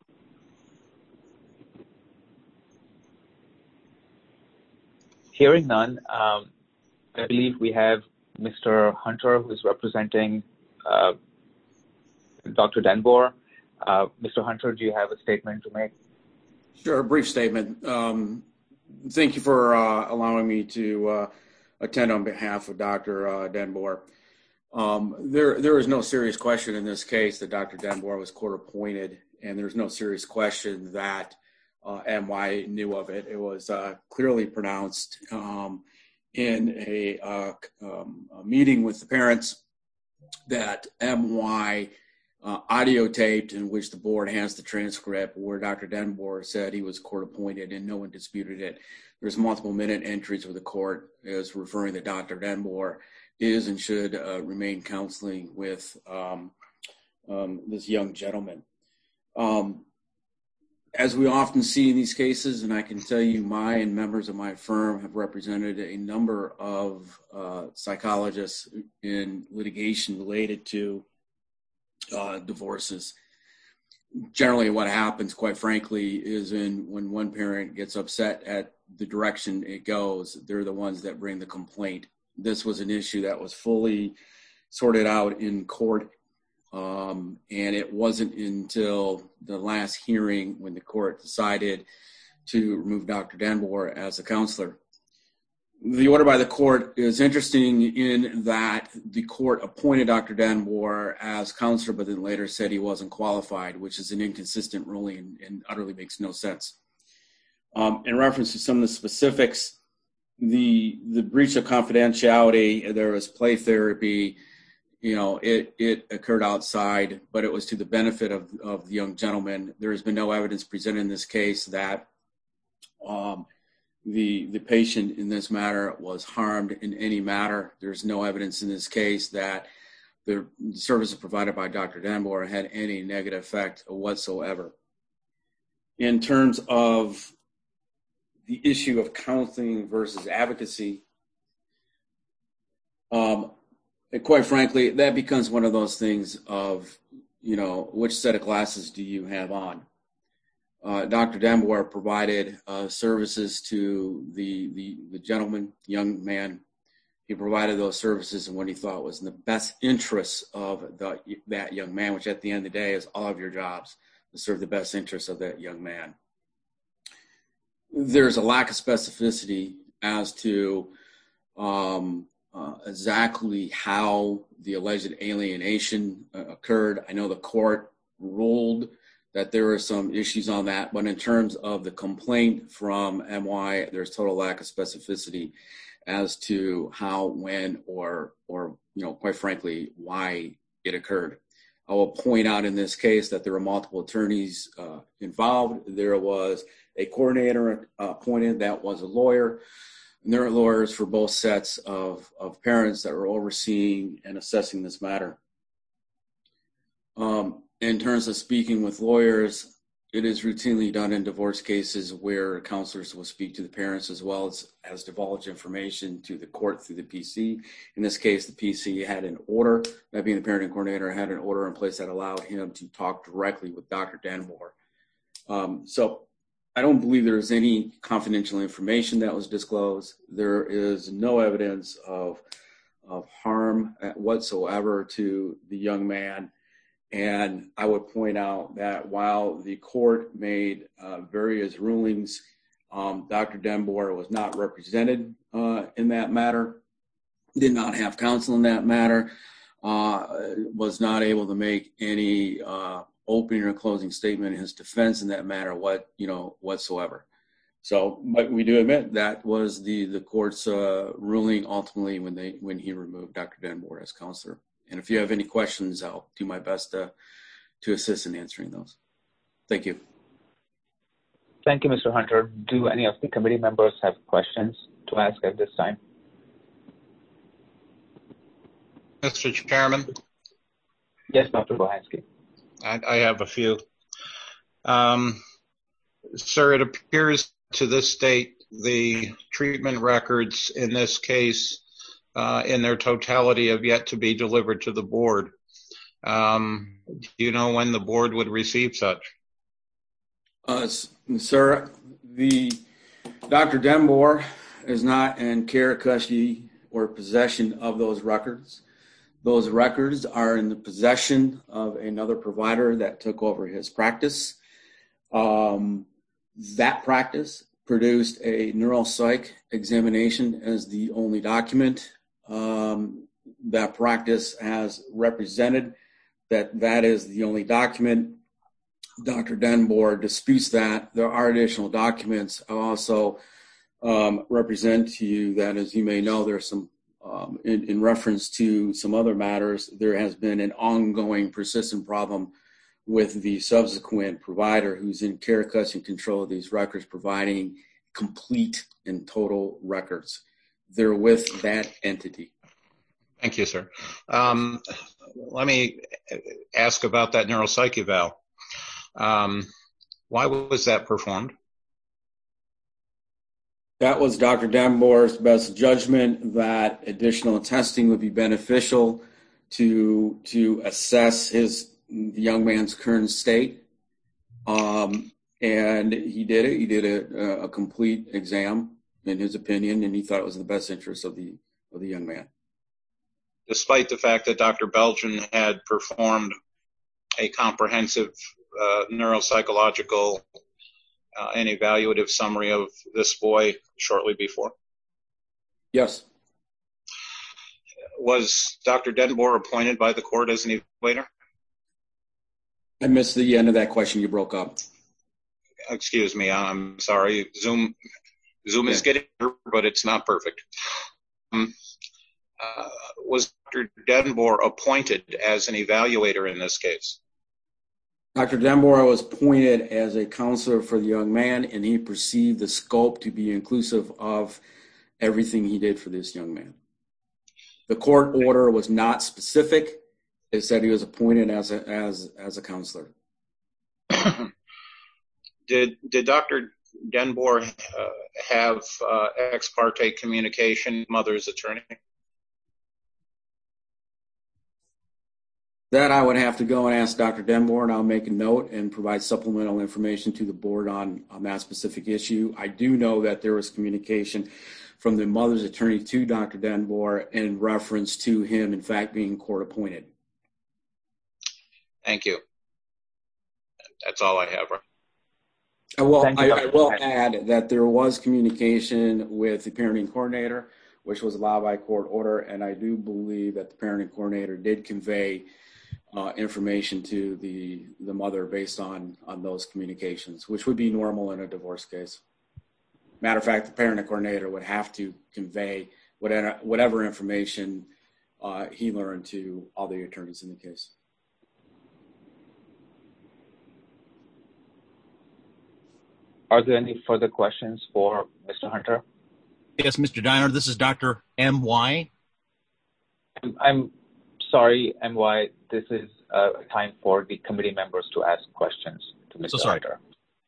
[SPEAKER 1] Hearing none, um, I believe we have Mister Hunter, who is representing uh, Doctor Denbour. Uh, Mister Hunter, do you have a statement to make?
[SPEAKER 9] Sure, a brief statement. Um, thank you for uh, allowing me to uh, attend on behalf of Doctor Uh, Denbour. Um, there, there is no serious question in this case that Doctor Denbour was court appointed, and there's no serious question that uh, M Y knew of it. It was uh, clearly pronounced um, in a, uh, um, a meeting with the parents that M Y Uh, audio taped, in which the board has the transcript, where Doctor Denbour said he was court appointed and no one disputed it. There's multiple minute entries where the court is referring that Doctor Denbour is and should uh, remain counseling with um, um, this young gentleman. Um, as we often see in these cases, and I can tell you my and members of my firm have represented a number of uh, psychologists in litigation related to Uh, divorces. Generally, what happens, quite frankly, is in when one parent gets upset at the direction it goes, they're the ones that bring the complaint. This was an issue that was fully sorted out in court, um, and it wasn't until the last hearing when the court decided to remove Doctor Denbour as a counselor. The order by the court is interesting in that the court appointed Doctor Denbour as counselor, but then later said he wasn't qualified, which is an inconsistent ruling and, and utterly makes no sense. Um, in reference to some of the specifics, the the breach of confidentiality, there was play therapy, you know, it, it occurred outside, but it was to the benefit of, of the young gentleman. There has been no evidence presented in this case that um, The, the patient in this matter was harmed in any matter. There's no evidence in this case that the services provided by Doctor Denboer had any negative effect whatsoever. In terms of the issue of counseling versus advocacy, um, and quite frankly, that becomes one of those things of, you know, which set of glasses do you have on? Uh, Doctor Denboer provided uh, services to the, the the gentleman, young man. He provided those services in what he thought was in the best interests of the, that young man, which at the end of the day is all of your jobs, to serve the best interests of that young man. There's a lack of specificity as to um, uh, exactly how the alleged alienation uh, occurred. I know the court ruled that there were some issues on that, but in terms of the complaint from M Y, there's total lack of specificity as to how, when, or, or, you know, quite frankly, why it occurred. I will point out in this case that there were multiple attorneys uh, involved. There was a coordinator uh, appointed that was a lawyer, and there are lawyers for both sets of, of parents that were overseeing and assessing this matter. Um, in terms of speaking with lawyers, it is routinely done in divorce cases where counselors will speak to the parents as well as, as divulge information to the court through the P C. In this case, the P C had an order, that being the parenting coordinator, had an order in place that allowed him to talk directly with Doctor Denboer. Um, so I don't believe there's any confidential information that was disclosed. There is no evidence of, of harm whatsoever to the young man. And I would point out that while the court made uh, various rulings, um, Doctor Denboer was not represented uh, in that matter, did not have counsel in that matter, uh, was not able to make any uh, opening or closing statement in his defense in that matter, what you know whatsoever. So, but we do admit that was the the court's uh, ruling ultimately when they when he removed Doctor Denboer as counselor. And if you have any questions, I'll do my best to, to assist in answering those. Thank you.
[SPEAKER 1] Thank you, Mister Hunter. Do any of the committee members have questions to ask at this time?
[SPEAKER 5] Mister Chairman?
[SPEAKER 1] Yes, Doctor Bohansky.
[SPEAKER 5] I, I have a few. Um, sir, it appears to this date the treatment records in this case Uh, in their totality have yet to be delivered to the board. Um, do you know when the board would receive such?
[SPEAKER 9] Uh, sir, the Doctor Denboer is not in care, custody, or possession of those records. Those records are in the possession of another provider that took over his practice. Um, that practice produced a neuropsych examination as the only document. Um, that practice has represented that that is the only document. Doctor Denboer disputes that. There are additional documents. I also um, represent to you that, as you may know, there's some, um, in, in reference to some other matters, there has been an ongoing persistent problem with the subsequent provider who's in care, custody, and control of these records, providing complete and total records. They're with that entity.
[SPEAKER 5] Thank you, sir. Um, let me ask about that neuropsych eval. Um, why was that performed?
[SPEAKER 9] That was Doctor Denboer's best judgment that additional testing would be beneficial to to assess his the young man's current state. Um, and he did it. He did a, a complete exam, in his opinion, and he thought it was in the best interest of the of the young man.
[SPEAKER 5] Despite the fact that Doctor Belgian had performed a comprehensive uh, neuropsychological uh, and evaluative summary of this boy shortly before?
[SPEAKER 9] Yes.
[SPEAKER 5] Was Doctor Denboer appointed by the court as an evaluator?
[SPEAKER 9] I missed the end of that question. You broke up.
[SPEAKER 5] Excuse me. I'm sorry. Zoom Zoom is
[SPEAKER 9] yeah.
[SPEAKER 5] getting here, but it's not perfect. Um, uh, was Doctor Denboer appointed as an evaluator in this case?
[SPEAKER 9] Doctor Denboer was appointed as a counselor for the young man, and he perceived the scope to be inclusive of everything he did for this young man. The court order was not specific It said he was appointed as a as as a counselor.
[SPEAKER 5] did did Doctor Denbour uh, have uh, ex parte communication with mother's attorney?
[SPEAKER 9] That I would have to go and ask Doctor Denbour, and I'll make a note and provide supplemental information to the board on, on that specific issue. I do know that there was communication from the mother's attorney to Doctor Denbour in reference to him, in fact, being court appointed.
[SPEAKER 5] Thank you. That's all I have.
[SPEAKER 9] I will, I, I will add that there was communication with the parenting coordinator, which was allowed by court order, and I do believe that the parenting coordinator did convey uh, information to the the mother based on, on those communications, which would be normal in a divorce case. Matter of fact, the parenting coordinator would have to convey whatever, whatever information uh, he learned to all the attorneys in the case.
[SPEAKER 1] Are there any further questions for Mister Hunter?
[SPEAKER 10] Yes, Mister Diner, this is Doctor M Y.
[SPEAKER 1] I'm sorry, M Y. This is uh, time for the committee members to ask questions to Mister
[SPEAKER 10] So sorry.
[SPEAKER 1] Hunter.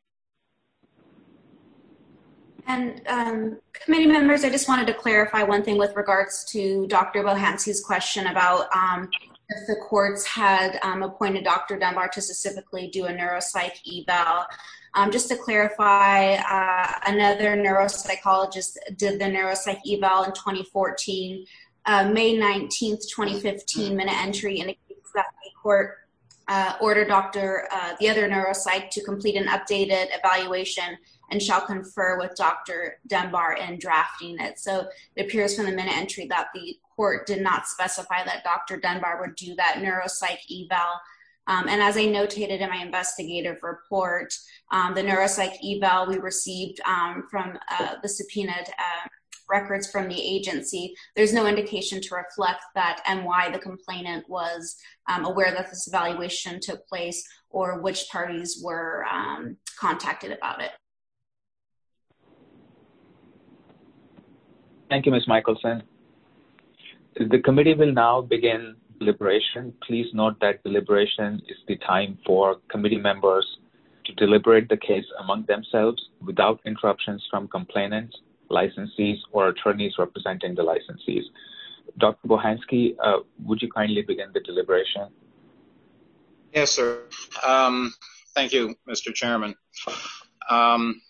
[SPEAKER 2] And um, committee members, I just wanted to clarify one thing with regards to Doctor Bohansky's question about um, if the courts had um, appointed Doctor Denbour to specifically do a neuropsych eval. Um, just to clarify, uh, another neuropsychologist did the neuropsych eval in twenty fourteen. Uh, May nineteenth, twenty fifteen, minute entry indicates that the court uh, ordered Doctor Uh, the other neuropsych to complete an updated evaluation and shall confer with Doctor Denbour in drafting it. So it appears from the minute entry that the court did not specify that Doctor Denbour would do that neuropsych eval. Um, and as I notated in my investigative report, um, the neuropsych eval we received um, from uh, the subpoenaed uh, records from the agency, there's no indication to reflect that M Y, the complainant, was um, aware that this evaluation took place or which parties were um, contacted about it.
[SPEAKER 1] Thank you, Miz Michelson. The committee will now begin deliberation. Please note that deliberation is the time for committee members to deliberate the case among themselves without interruptions from complainants, licensees, or attorneys representing the licensees. Doctor Bohansky, uh, would you kindly begin the deliberation?
[SPEAKER 5] Yes, sir. Um, thank you, Mister Chairman. Um,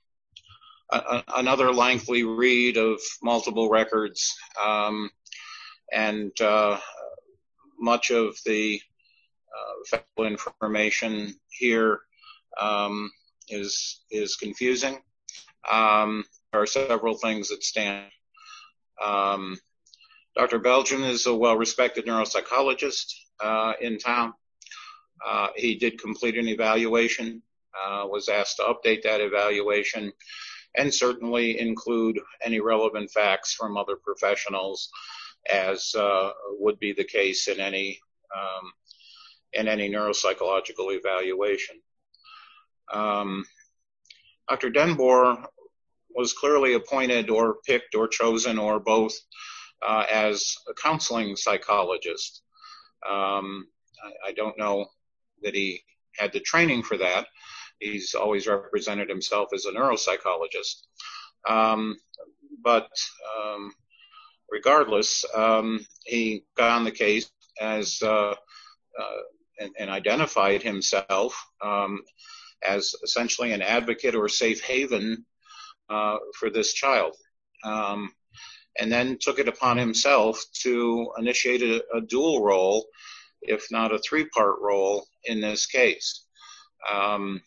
[SPEAKER 5] a- another lengthy read of multiple records, um, and uh, much of the uh, factual information here um, is is confusing. Um, there are several things that stand. Um, Doctor Belgian is a well-respected neuropsychologist uh, in town. Uh, he did complete an evaluation, uh, was asked to update that evaluation, and certainly include any relevant facts from other professionals, as uh, would be the case in any um, in any neuropsychological evaluation. Um, Doctor Denbour was clearly appointed or picked or chosen or both uh, as a counseling psychologist. Um, I, I don't know that he had the training for that. He's always represented himself as a neuropsychologist. Um, but um, regardless, um, he got on the case as uh, uh, and, and identified himself um, as essentially an advocate or safe haven uh, for this child, um, and then took it upon himself to initiate a, a dual role, if not a three-part role, in this case. Um,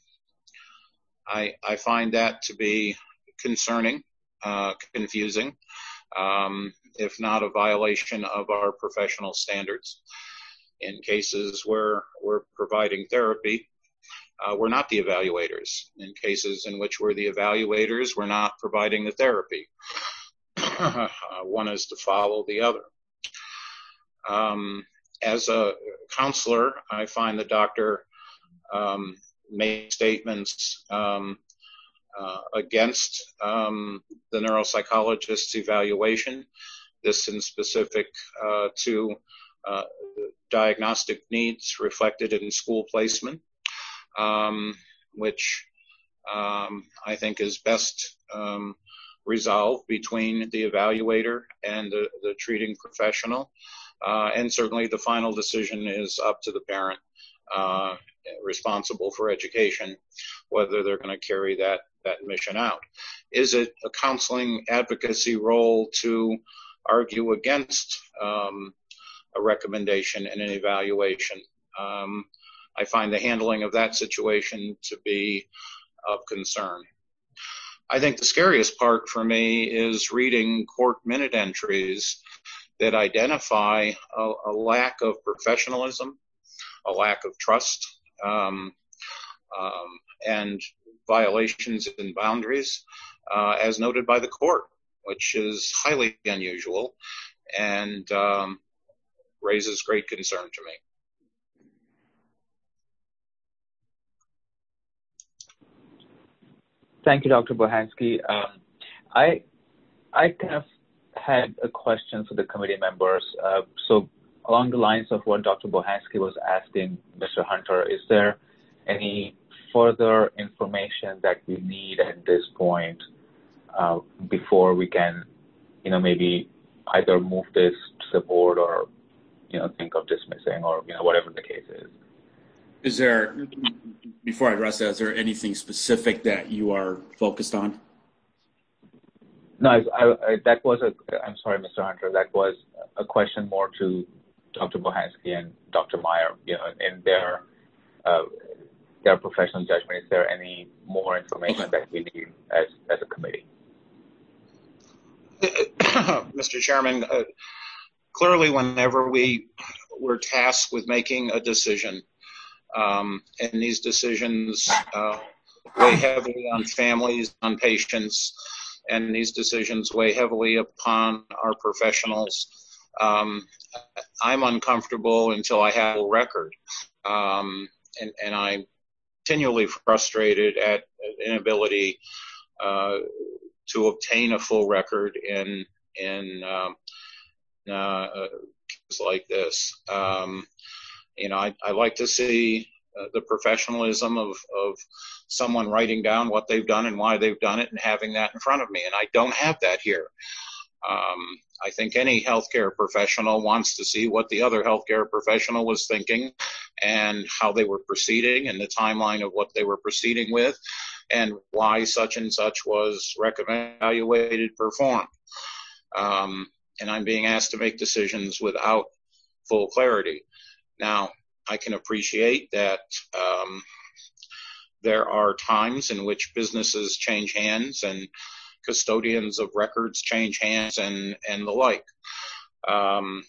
[SPEAKER 5] I, I find that to be concerning, uh, confusing, um, if not a violation of our professional standards. In cases where we're providing therapy, uh, we're not the evaluators. In cases in which we're the evaluators, we're not providing the therapy. uh, one is to follow the other. Um, as a counselor, I find the doctor um, made statements um, uh, against um, the neuropsychologist's evaluation. This in specific uh, to uh, diagnostic needs reflected in school placement, um, which um, I think is best um, resolved between the evaluator and the, the treating professional. Uh, and certainly the final decision is up to the parent uh, responsible for education, whether they're going to carry that, that mission out. Is it a counseling advocacy role to argue against um, a recommendation and an evaluation? Um, I find the handling of that situation to be of concern. I think the scariest part for me is reading court minute entries that identify a, a lack of professionalism, a lack of trust, um, um, and violations in boundaries, uh, as noted by the court, which is highly unusual and um, raises great concern to me.
[SPEAKER 1] Thank you, Doctor Bohanski. Um, I I kind of had a question for the committee members. Uh, so along the lines of what Doctor Bohanski was asking Mister Hunter, is there any further information that we need at this point uh, before we can, you know, maybe either move this to the board or, you know, think of dismissing or, you know, whatever the case is?
[SPEAKER 9] Is there, before I address that, is there anything specific that you are focused on?
[SPEAKER 1] No, I, I, that was a, I'm sorry, Mister Hunter, that was a question more to Doctor Bohanski and Doctor Meyer, you know, in their, uh, their professional judgment. Is there any more information okay. that we need as, as a committee?
[SPEAKER 5] Mister Chairman, uh, clearly whenever we were tasked with making a decision, um, and these decisions uh, weigh heavily on families, on patients, and these decisions weigh heavily upon our professionals, um, I'm uncomfortable until I have a record. Um, and, and I'm continually frustrated at inability uh, to obtain a full record in in um, uh, cases like this. Um, you know, I, I like to see uh, the professionalism of, of someone writing down what they've done and why they've done it and having that in front of me, and I don't have that here. Um, I think any healthcare professional wants to see what the other healthcare professional was thinking and how they were proceeding and the timeline of what they were proceeding with and why such and such was recommended, evaluated, performed. Um, and I'm being asked to make decisions without full clarity. Now, I can appreciate that um, there are times in which businesses change hands and custodians of records change hands and, and the like. Um,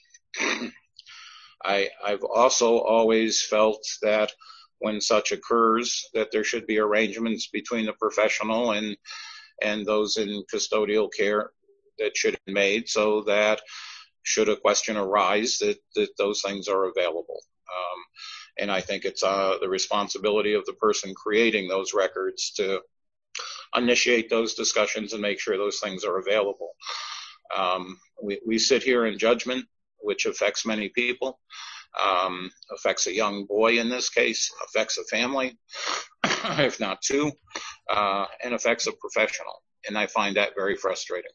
[SPEAKER 5] I, I've also always felt that when such occurs, that there should be arrangements between the professional and and those in custodial care that should be made so that should a question arise, that, that those things are available. Um, and I think it's uh, the responsibility of the person creating those records to initiate those discussions and make sure those things are available. Um, we, we sit here in judgment, which affects many people, um, affects a young boy in this case, affects a family, if not two, uh, and affects a professional. And I find that very frustrating.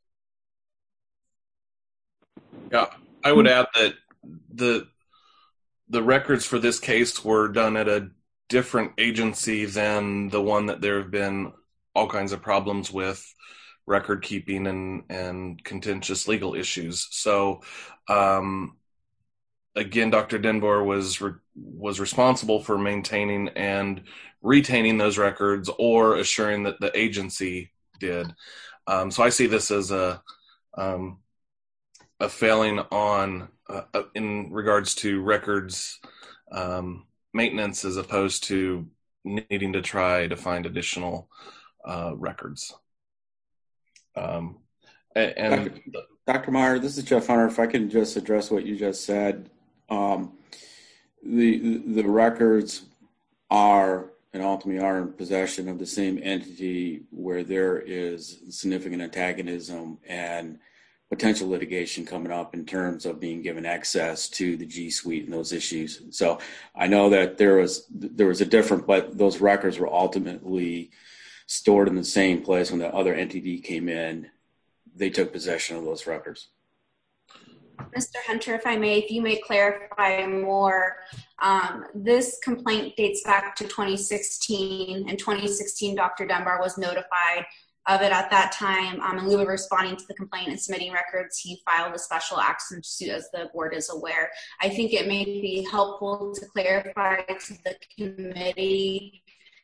[SPEAKER 3] Yeah, I would add that the the records for this case were done at a different agency than the one that there have been all kinds of problems with record keeping and, and contentious legal issues. So, um, again, Doctor Denboer was re- was responsible for maintaining and retaining those records or assuring that the agency did. Um, so I see this as a um, a failing on uh, in regards to records um, maintenance as opposed to needing to try to find additional uh, records. Um, and, and
[SPEAKER 9] Doctor Doctor Meyer, this is Jeff Hunter. If I can just address what you just said, um, the the records are and ultimately are in possession of the same entity where there is significant antagonism and potential litigation coming up in terms of being given access to the G Suite and those issues. So I know that there was there was a different, but those records were ultimately stored in the same place. When the other entity came in, they took possession of those records.
[SPEAKER 2] Mister Hunter, if I may, if you may clarify more, um, this complaint dates back to twenty sixteen. In twenty sixteen, Doctor Dunbar was notified of it at that time. Um, in lieu of responding to the complaint and submitting records, he filed a special action suit, as the board is aware. I think it may be helpful to clarify to the committee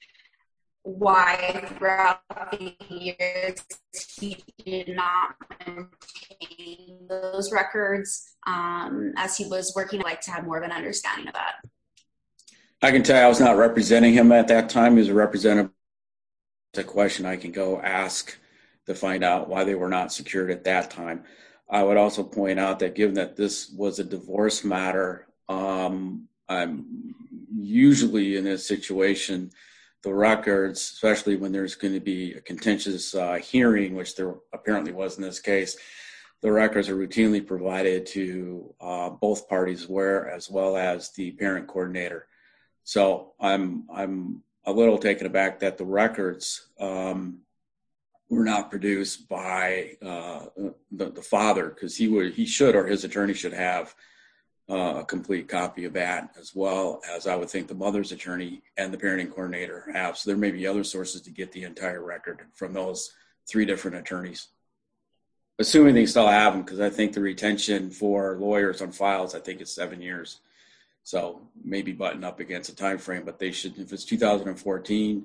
[SPEAKER 2] why throughout the years he did not maintain those records um, as he was working. I'd like to have more of an understanding of that.
[SPEAKER 9] I can tell you I was not representing him at that time. He was a representative. It's a question I can go ask to find out why they were not secured at that time. I would also point out that given that this was a divorce matter, um, I'm usually in this situation, the records, especially when there's going to be a contentious uh, hearing, which there apparently was in this case, the records are routinely provided to uh, both parties, where as well as the parent coordinator. So I'm I'm a little taken aback that the records um, were not produced by uh, the, the father, because he would he should or his attorney should have uh, a complete copy of that, as well as I would think the mother's attorney and the parenting coordinator have. So there may be other sources to get the entire record from those three different attorneys, assuming they still have them, because I think the retention for lawyers on files, I think it's seven years. So maybe button up against a time frame, but they should, if it's two thousand fourteen,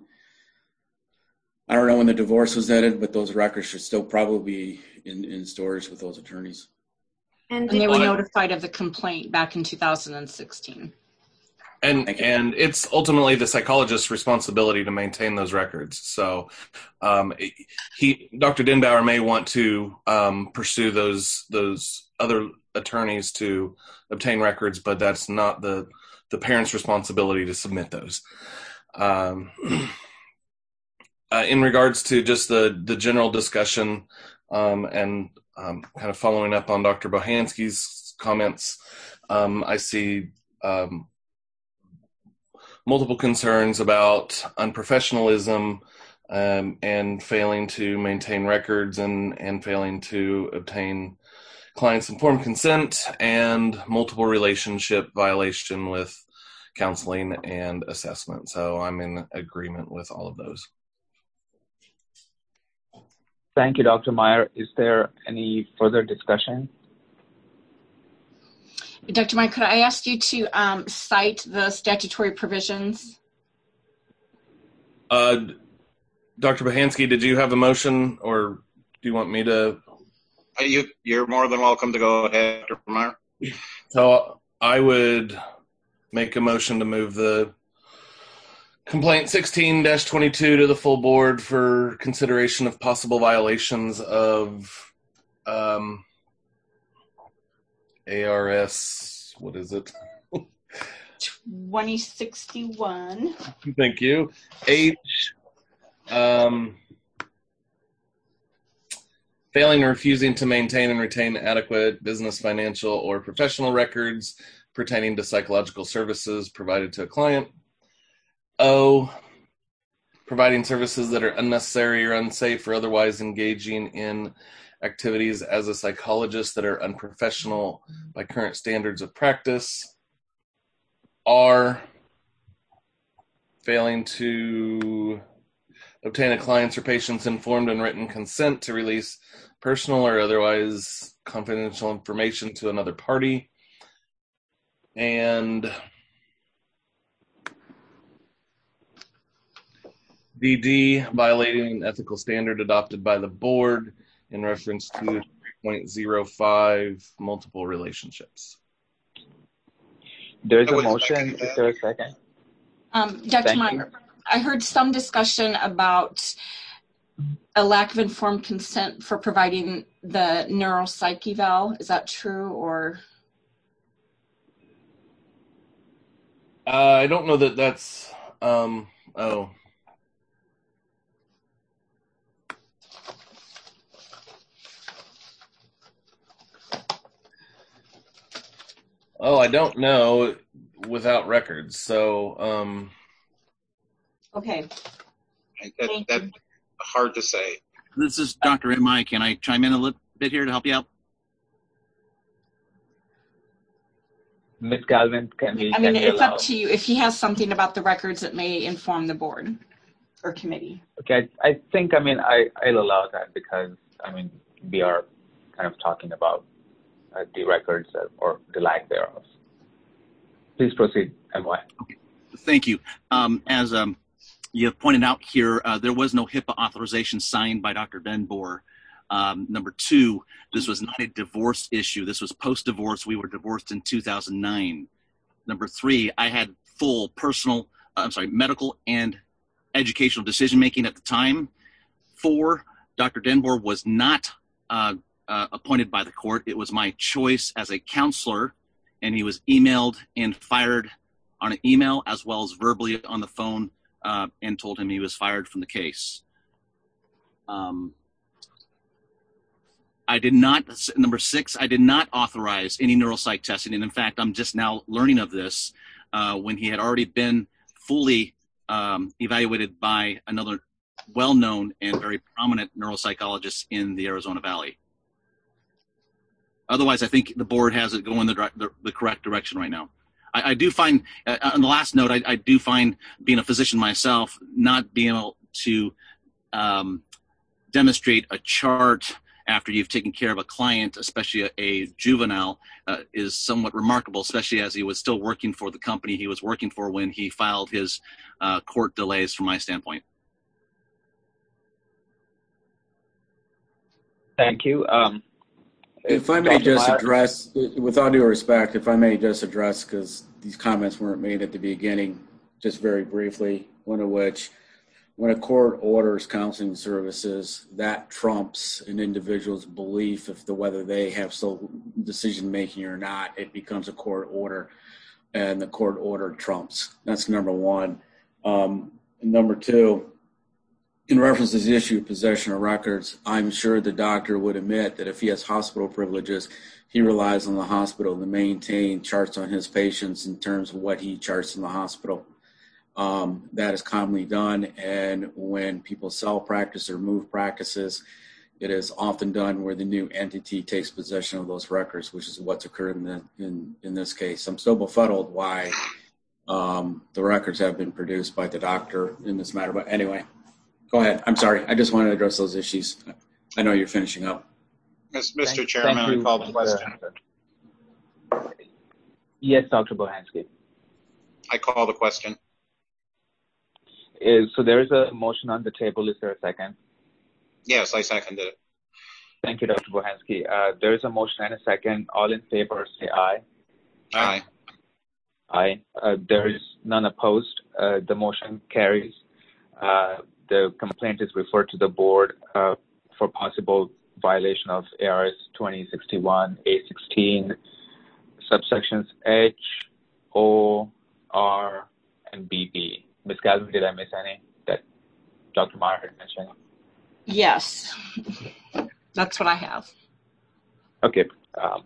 [SPEAKER 9] I don't know when the divorce was ended, but those records should still probably be in, in storage with those attorneys.
[SPEAKER 7] And, and they were notified of the complaint back in two thousand sixteen.
[SPEAKER 3] And and it's ultimately the psychologist's responsibility to maintain those records. So um, he, Doctor Denbauer may want to um, pursue those those other attorneys to obtain records, but that's not the the parent's responsibility to submit those. Um, uh, in regards to just the the general discussion um, and um, kind of following up on Doctor Bohansky's comments, um, I see um, multiple concerns about unprofessionalism um, and failing to maintain records and, and failing to obtain clients' informed consent, and multiple relationship violation with counseling and assessment. So I'm in agreement with all of those.
[SPEAKER 1] Thank you, Doctor Meyer. Is there any further discussion?
[SPEAKER 7] Doctor Meyer, could I ask you to um, cite the statutory provisions?
[SPEAKER 3] Uh, Doctor Bohansky, did you have a motion, or do you want me to?
[SPEAKER 5] You, you're more than welcome to go ahead, Doctor Meyer.
[SPEAKER 3] So I would make a motion to move the complaint sixteen dash twenty-two to the full board for consideration of possible violations of um, A R S, what is it?
[SPEAKER 7] twenty sixty-one.
[SPEAKER 3] Thank you. H, um, failing or refusing to maintain and retain adequate business, financial, or professional records pertaining to psychological services provided to a client. O, providing services that are unnecessary or unsafe or otherwise engaging in activities as a psychologist that are unprofessional by current standards of practice. R, failing to obtain a client's or patient's informed and written consent to release personal or otherwise confidential information to another party. And D D, violating an ethical standard adopted by the board in reference to three point oh five, multiple relationships.
[SPEAKER 1] There's a motion. Is there a second?
[SPEAKER 7] Um, Doctor Meyer, I heard some discussion about a lack of informed consent for providing the neuropsych eval. Is that true, or?
[SPEAKER 3] Uh, I don't know that that's, um, oh. Oh, I don't know without records. So, um,
[SPEAKER 7] okay.
[SPEAKER 5] That, that's hard to say.
[SPEAKER 10] This is Doctor M I. Can I chime in a little bit here to help you out?
[SPEAKER 1] Miz Galvin, can we?
[SPEAKER 7] I mean,
[SPEAKER 1] can we
[SPEAKER 7] it's
[SPEAKER 1] allow...
[SPEAKER 7] up to you. If he has something about the records that may inform the board or committee.
[SPEAKER 1] Okay, I, I think, I mean, I, I'll allow that because, I mean, we are kind of talking about uh, the records or the lack thereof. Please proceed, M Y.
[SPEAKER 10] Okay. Thank you. Um, as um, you have pointed out here, uh, there was no HIPAA authorization signed by Doctor Denbour. Um, number two, this was not a divorce issue. This was post-divorce. We were divorced in two thousand nine. Number three, I had full personal, uh, I'm sorry, medical and educational decision-making at the time. Four, Doctor Denbour was not uh, uh, appointed by the court. It was my choice as a counselor, and he was emailed and fired on an email as well as verbally on the phone uh, and told him he was fired from the case. Um, I did not, number six, I did not authorize any neuropsych testing. And in fact, I'm just now learning of this uh, when he had already been fully um, evaluated by another well-known and very prominent neuropsychologist in the Arizona Valley. Otherwise, I think the board has it going the, the, the correct direction right now. I, I do find, uh, on the last note, I, I do find being a physician myself, not being able to um, demonstrate a chart after you've taken care of a client, especially a, a juvenile, uh, is somewhat remarkable, especially as he was still working for the company he was working for when he filed his uh, court delays from my standpoint.
[SPEAKER 1] Thank you. Um,
[SPEAKER 9] if I may
[SPEAKER 1] Doctor
[SPEAKER 9] just
[SPEAKER 1] Meyer?
[SPEAKER 9] address, with all due respect, if I may just address, because these comments weren't made at the beginning, just very briefly, one of which, when a court orders counseling services, that trumps an individual's belief if the whether they have sole decision making or not. It becomes a court order, and the court order trumps. That's number one. Um, number two, in reference to the issue of possession of records, I'm sure the doctor would admit that if he has hospital privileges, he relies on the hospital to maintain charts on his patients in terms of what he charts in the hospital. Um, that is commonly done, and when people sell practice or move practices, it is often done where the new entity takes possession of those records, which is what's occurred in, the, in, in this case. I'm still befuddled why um, the records have been produced by the doctor in this matter, but anyway, go ahead. I'm sorry. I just wanted to address those issues. I know you're finishing up.
[SPEAKER 5] Mister
[SPEAKER 1] Thank,
[SPEAKER 5] Chairman,
[SPEAKER 1] thank
[SPEAKER 5] I
[SPEAKER 1] you,
[SPEAKER 5] call the question.
[SPEAKER 1] Yes, Doctor Bohansky.
[SPEAKER 5] I call the question.
[SPEAKER 1] Is, so there is a motion on the table. Is there a second?
[SPEAKER 5] Yes, I seconded it.
[SPEAKER 1] Thank you, Doctor Bohansky. Uh, there is a motion and a second. All in favor, say aye.
[SPEAKER 5] Aye.
[SPEAKER 1] Aye. Uh, there is none opposed. Uh, the motion carries. Uh, the complaint is referred to the board uh, for possible violation of A R S twenty sixty-one A sixteen, subsections H, O, R, and B B. Miz Galvin, did I miss any that Doctor Meyer had mentioned?
[SPEAKER 7] Yes, that's what I have.
[SPEAKER 1] Okay. Um,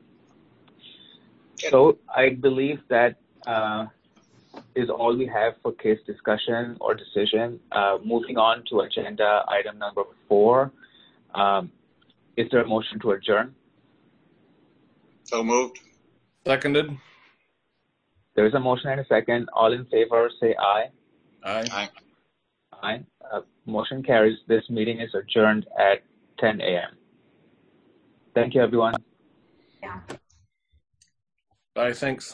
[SPEAKER 1] so I believe that uh, is all we have for case discussion or decision. Uh, moving on to agenda item number four. Um, is there a motion to adjourn?
[SPEAKER 5] So moved.
[SPEAKER 3] Seconded.
[SPEAKER 1] There is a motion and a second. All in favor, say aye.
[SPEAKER 3] Aye.
[SPEAKER 5] Aye.
[SPEAKER 1] Aye. Uh, motion carries. This meeting is adjourned at ten a m Thank you, everyone.
[SPEAKER 2] Yeah.
[SPEAKER 3] Bye, thanks.